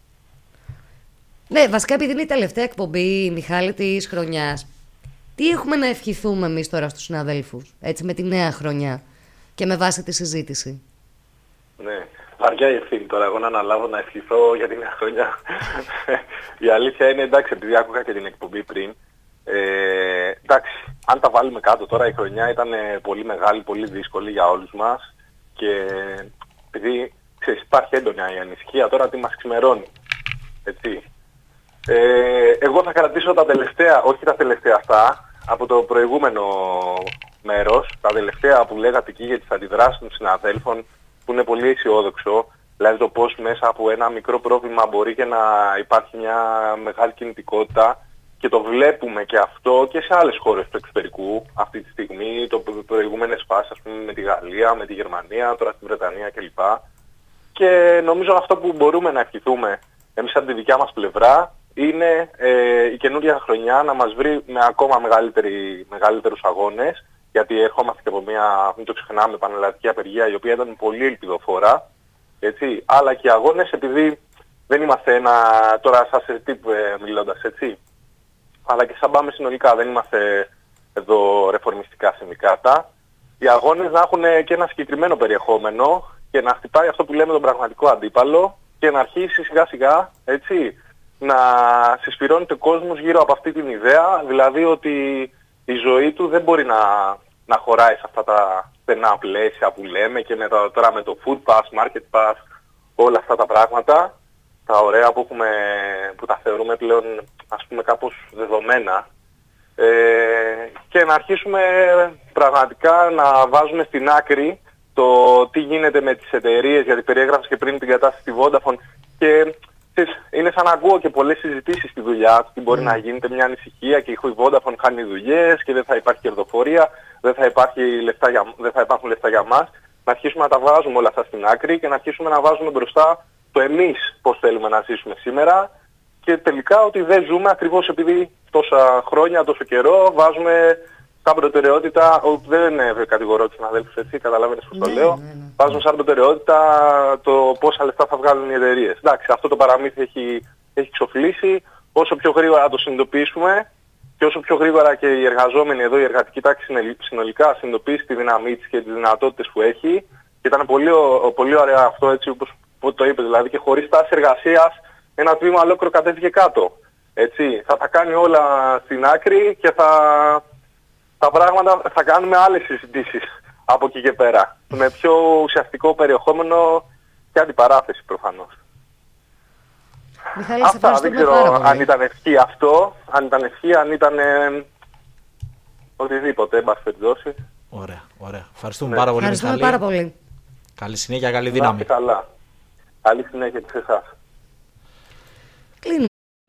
Ναι, βασικά επειδή είναι η τελευταία εκπομπή, Μιχάλη, της χρονιάς, τι έχουμε να ευχηθούμε εμείς τώρα στους συναδέλφους, έτσι, με τη νέα χρονιά και με βάση τη συζήτηση? Ναι, βαριά η ευθύνη τώρα εγώ να αναλάβω να ευχηθώ για τη νέα χρονιά. Η αλήθεια είναι, εντάξει, επειδή άκουγα και την εκπομπή πριν, εντάξει, αν τα βάλουμε κάτω τώρα, η χρονιά ήταν πολύ μεγάλη, πολύ δύσκολη για όλους μας και επειδή, ξέρεις, υπάρχει έντονη η ανησυχία τώρα τι μας ξημερώνει, έτσι. Εγώ θα κρατήσω τα τελευταία, όχι τα τελευταία αυτά, από το προηγούμενο μέρος, τα τελευταία που λέγατε εκεί για τις αντιδράσεις των συναδέλφων, που είναι πολύ αισιόδοξο, δηλαδή το πώς μέσα από ένα μικρό πρόβλημα μπορεί και να υπάρχει μια μεγάλη κινητικότητα και το βλέπουμε και αυτό και σε άλλες χώρες του εξωτερικού αυτή τη στιγμή, προηγούμενες φάσεις, ας πούμε, με τη Γαλλία, με τη Γερμανία, τώρα στη Βρετανία κλπ. Και νομίζω αυτό που μπορούμε να ευχηθούμε εμείς από τη δικιά μας πλευρά είναι η καινούργια χρονιά να μας βρει με ακόμα μεγαλύτερους αγώνες, γιατί ερχόμαστε και από μια, μην το ξεχνάμε, πανελλαδική απεργία η οποία ήταν πολύ ελπιδοφόρα, έτσι, αλλά και αγώνες επειδή δεν είμαστε τώρα σας μιλώντας, έτσι, αλλά και σαν πάμε συνολικά, δεν είμαστε εδώ ρεφορμιστικά συνδικάτα, οι αγώνες να έχουν και ένα συγκεκριμένο περιεχόμενο και να χτυπάει αυτό που λέμε τον πραγματικό αντίπαλο και να αρχίσει σιγά σιγά, έτσι, να συσφυρώνεται ο κόσμος γύρω από αυτή την ιδέα, δηλαδή ότι η ζωή του δεν μπορεί να χωράει σε αυτά τα στενά πλαίσια που λέμε και τώρα με το food pass, market pass, όλα αυτά τα πράγματα, τα ωραία που τα θεωρούμε πλέον, ας πούμε, κάπως δεδομένα, και να αρχίσουμε πραγματικά να βάζουμε στην άκρη το τι γίνεται με τις εταιρείες, γιατί περιέγραψα και πριν την κατάσταση στη Vodafone και είναι σαν να ακούω και πολλές συζητήσεις στη δουλειά, τι μπορεί να γίνεται, μια ανησυχία και η Vodafone χάνει δουλειές και δεν θα υπάρχει κερδοφορία, δεν θα υπάρχουν λεφτά για μας. Να αρχίσουμε να τα βάζουμε όλα αυτά στην άκρη και να αρχίσουμε να βάζουμε μπροστά το εμείς πώς θέλουμε να ζήσουμε σήμερα και τελικά ότι δεν ζούμε ακριβώς επειδή τόσα χρόνια, τόσο καιρό βάζουμε σαν προτεραιότητα, δεν κατηγορώ τους συναδέλφους, έτσι, καταλαβαίνεις πώς το λέω, βάζουμε σαν προτεραιότητα το πόσα λεφτά θα βγάλουν οι εταιρείες. Εντάξει, αυτό το παραμύθι έχει ξοφλήσει, όσο πιο γρήγορα το συνειδητοποιήσουμε και όσο πιο γρήγορα και οι εργαζόμενοι εδώ, η εργατική τάξη συνολικά συνειδητοποιήσει τη δύναμή της και τις δυνατότητες που έχει και ήταν πολύ ωραίο αυτό, έτσι, όπως το είπες, δηλαδή και χωρίς τάση εργασίας ένα τμήμα ολόκληρο κατέβηκε κάτω. Έτσι, θα τα κάνει όλα στην άκρη και τα πράγματα θα κάνουμε άλλες συζητήσεις από εκεί και πέρα. Με πιο ουσιαστικό περιεχόμενο και αντιπαράθεση προφανώς. Μιχάλη, αυτά, δεν ξέρω αν ήταν ευχή αυτό, αν ήταν οτιδήποτε, εν πάση περιπτώσει. Ωραία. Ευχαριστούμε πάρα πολύ, Μιχάλη. Πάρα πολύ. Καλή συνέχεια, καλή δύναμη. Καλά. Καλή συνέχεια και σε εσάς. Κλείνουμε.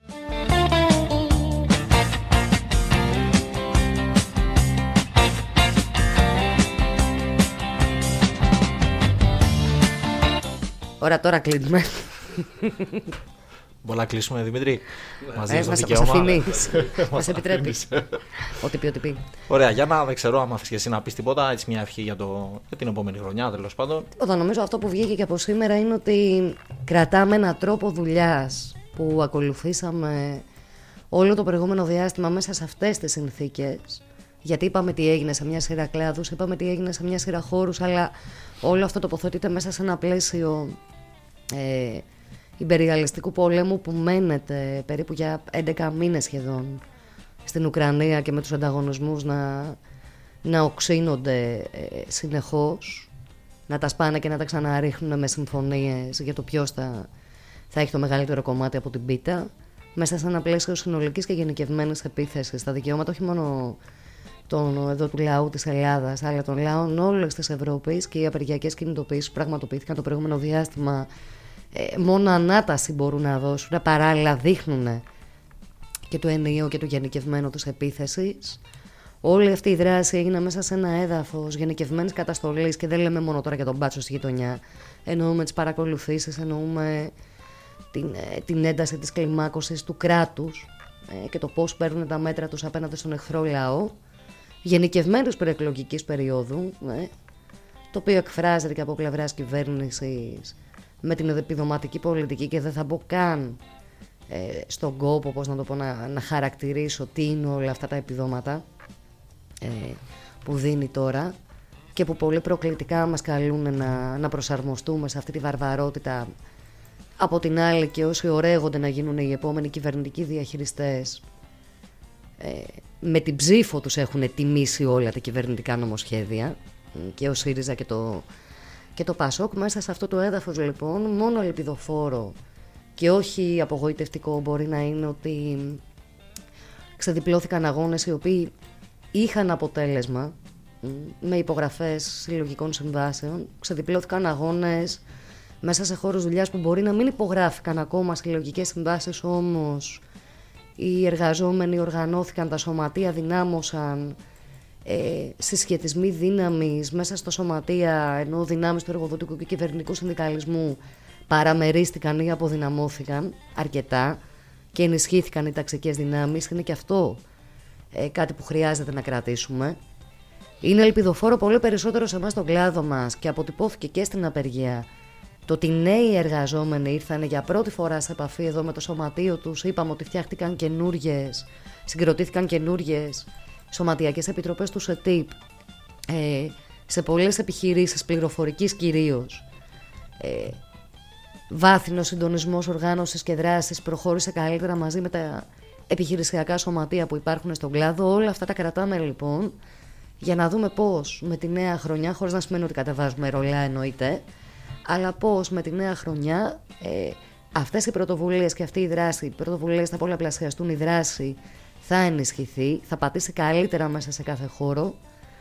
Ωραία, τώρα κλείνουμε. Μπορούμε να κλείσουμε, Δημήτρη? Μας αφήνεις. Μας επιτρέπεις. Ό,τι πει, ό,τι πει. Ωραία, Γιάννα, δεν ξέρω αν θες και εσύ να πεις τίποτα. Έτσι, μια ευχή για την επόμενη χρονιά, τέλος πάντων. Νομίζω αυτό που βγήκε και από σήμερα είναι ότι κρατάμε έναν τρόπο δουλειάς που ακολουθήσαμε όλο το προηγούμενο διάστημα μέσα σε αυτές τις συνθήκες. Γιατί είπαμε τι έγινε σε μια σειρά κλάδους, είπαμε τι έγινε σε μια σειρά χώρους, αλλά όλο αυτό τοποθετείται μέσα σε ένα πλαίσιο υπεριαλιστικού πολέμου που μένεται περίπου για 11 μήνες σχεδόν στην Ουκρανία και με τους ανταγωνισμούς να οξύνονται συνεχώς, να τα σπάνε και να τα ξαναρίχνουν με συμφωνίες για το ποιος θα έχει το μεγαλύτερο κομμάτι από την πίτα. μέσα σε ένα πλαίσιο συνολικής και γενικευμένης επίθεσης στα δικαιώματα όχι μόνο εδώ του λαού της Ελλάδας, αλλά των λαών όλης της Ευρώπης, και οι απεργιακές κινητοποιήσεις που πραγματοποιήθηκαν το προηγούμενο διάστημα μόνο ανάταση μπορούν να δώσουν, παράλληλα δείχνουν και το ενιαίο και το γενικευμένο της επίθεσης. Όλη αυτή η δράση έγινε μέσα σε ένα έδαφος γενικευμένης καταστολής, και δεν λέμε μόνο τώρα για τον μπάτσο στη γειτονιά. Εννοούμε τις παρακολουθήσεις, εννοούμε την ένταση της κλιμάκωσης του κράτους και το πώς παίρνουν τα μέτρα τους απέναντι στον εχθρό λαό, γενικευμένης προεκλογικής περίοδου, το οποίο εκφράζεται και από πλευράς κυβέρνησης με την επιδοματική πολιτική, και δεν θα μπω καν στον κόπο, πώς να το πω, να χαρακτηρίσω τι είναι όλα αυτά τα επιδόματα που δίνει τώρα, και που πολύ προκλητικά μας καλούν να προσαρμοστούμε σε αυτή τη βαρβαρότητα. Από την άλλη, και όσοι ορέγονται να γίνουν οι επόμενοι κυβερνητικοί διαχειριστές, με την ψήφο τους έχουν τιμήσει όλα τα κυβερνητικά νομοσχέδια, και ο ΣΥΡΙΖΑ και το ΠΑΣΟΚ. Μέσα σε αυτό το έδαφος λοιπόν, μόνο ελπιδοφόρο και όχι απογοητευτικό μπορεί να είναι ότι ξεδιπλώθηκαν αγώνες οι οποίοι είχαν αποτέλεσμα, με υπογραφές συλλογικών συμβάσεων. Ξεδιπλώθηκαν αγώνες μέσα σε χώρους δουλειάς που μπορεί να μην υπογράφηκαν ακόμα συλλογικές συμβάσεις, όμως οι εργαζόμενοι οργανώθηκαν, τα σωματεία δυνάμωσαν, συσχετισμοί δύναμης μέσα στο σωματεία, ενώ δυνάμεις του εργοδοτικού και κυβερνητικού συνδικαλισμού παραμερίστηκαν ή αποδυναμώθηκαν αρκετά και ενισχύθηκαν οι ταξικές δυνάμεις. Είναι και αυτό κάτι που χρειάζεται να κρατήσουμε. Είναι ελπιδοφόρο πολύ περισσότερο σε εμάς τον κλάδο μας, και αποτυπώθηκε και στην απεργία, το ότι νέοι εργαζόμενοι ήρθαν για πρώτη φορά σε επαφή εδώ με το σωματείο τους. Είπαμε ότι φτιάχτηκαν συγκροτήθηκαν καινούριες σωματιακές επιτροπές του ΣΕΤΙΠ, σε πολλές επιχειρήσεις πληροφορικής κυρίως. Βάθινος συντονισμός οργάνωσης και δράσης προχώρησε καλύτερα μαζί με τα επιχειρησιακά σωματεία που υπάρχουν στον κλάδο. Όλα αυτά τα κρατάμε λοιπόν για να δούμε πώς με τη νέα χρονιά, χωρίς να σημαίνει ότι κατεβάζουμε ρολά εννοείται, αλλά πώς με τη νέα χρονιά αυτές οι πρωτοβουλίες και αυτή η δράση, οι πρωτοβουλίες θα πολλαπλασιαστούν, η δράση θα ενισχυθεί, θα πατήσει καλύτερα μέσα σε κάθε χώρο,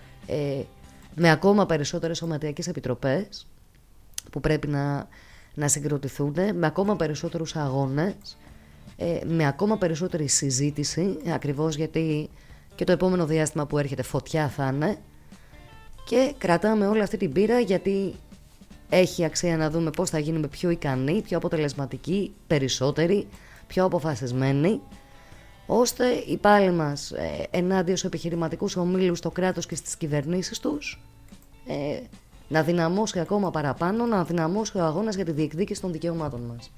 με ακόμα περισσότερες σωματιακές επιτροπές που πρέπει να συγκροτηθούν, με ακόμα περισσότερους αγώνες, με ακόμα περισσότερη συζήτηση, ακριβώς γιατί και το επόμενο διάστημα που έρχεται φωτιά θα είναι, και κρατάμε όλη αυτή την πείρα γιατί έχει αξία να δούμε πώς θα γίνουμε πιο ικανοί, πιο αποτελεσματικοί, περισσότεροι, πιο αποφασισμένοι, ώστε οι πάλι μας ενάντια στους επιχειρηματικούς ομίλους, στο κράτος και στις κυβερνήσεις τους, να δυναμώσει ακόμα παραπάνω, να δυναμώσει ο αγώνας για τη διεκδίκηση των δικαιωμάτων μας.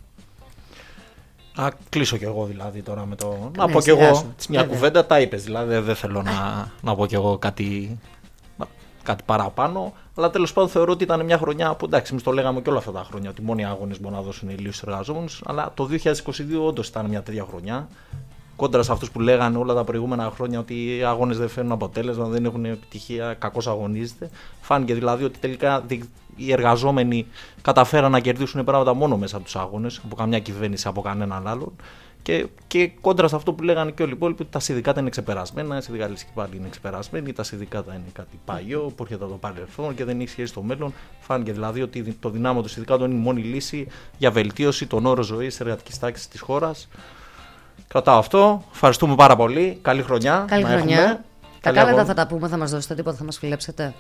Να κλείσω κι εγώ δηλαδή τώρα με το. Να πω κι εγώ μια κουβέντα, τα είπες δηλαδή. Δεν θέλω να πω κι εγώ κάτι παραπάνω. Αλλά τέλος πάντων θεωρώ ότι ήταν μια χρονιά που εντάξει, εμείς το λέγαμε και όλα αυτά τα χρόνια, ότι μόνοι οι αγώνες μπορούν να δώσουν ηλίου στους εργαζόμενους. Αλλά το 2022 όντως ήταν μια τέτοια χρονιά. Κόντρα σε αυτούς που λέγανε όλα τα προηγούμενα χρόνια ότι οι αγώνες δεν φέρνουν αποτέλεσμα, δεν έχουν επιτυχία, κακώς αγωνίζεται. Φάνηκε δηλαδή ότι τελικά οι εργαζόμενοι καταφέραν να κερδίσουν πράγματα μόνο μέσα από τους αγώνες, από καμιά κυβέρνηση, από κανέναν άλλον. Και κόντρα σε αυτό που λέγανε και όλοι οι υπόλοιποι, ότι τα συνδικάτα είναι ξεπερασμένα, οι συνδικαλιστικοί πάλι είναι ξεπερασμένοι, τα συνδικάτα είναι κάτι παλιό που έρχεται από το παρελθόν και δεν έχει σχέση στο μέλλον. Φάνηκε δηλαδή ότι το δυνάμο των συνδικάτων είναι η μόνη λύση για βελτίωση των όρων ζωής της εργατικής τάξης της χώρας. Κρατάω αυτό. Ευχαριστούμε πάρα πολύ. Καλή χρονιά. Καλή χρονιά. Τα κάλαντα θα τα πούμε, θα μας δώσετε τίποτα, θα μας φιλέψετε.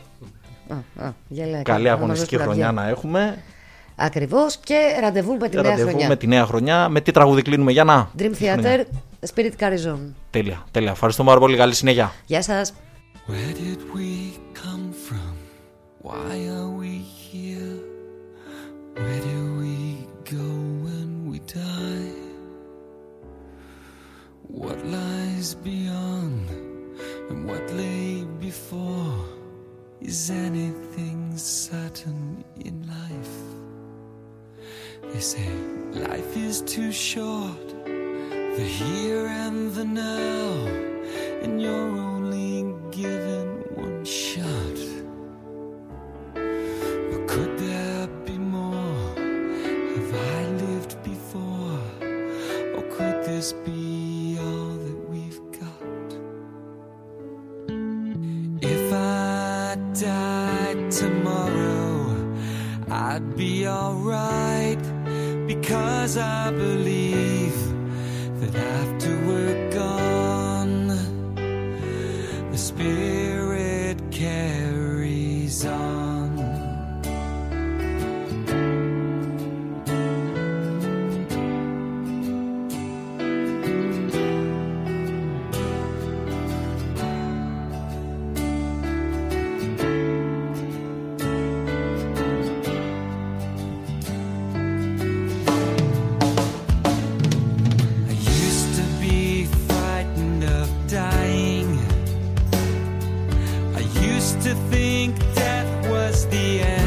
Καλή αγωνιστική χρονιά να έχουμε. Ακριβώς, και ραντεβού με τη νέα χρονιά. Με τη νέα χρονιά. Με τι τραγούδι κλείνουμε, για να. Dream Theater, Spirit Carries On. Τέλεια. Ευχαριστώ πάρα πολύ. Καλή συνέχεια. Γεια σας. Where did we come from? Why are we here? Where do we go when we die? What lies beyond and what lay before? Is anything certain in life? They say life is too short, the here and the now, and you're only given one shot. But could there be more? Have I lived before? Or could this be died tomorrow, I'd be alright, because I believe that after we're gone, the spirit carries on. To think death was the end.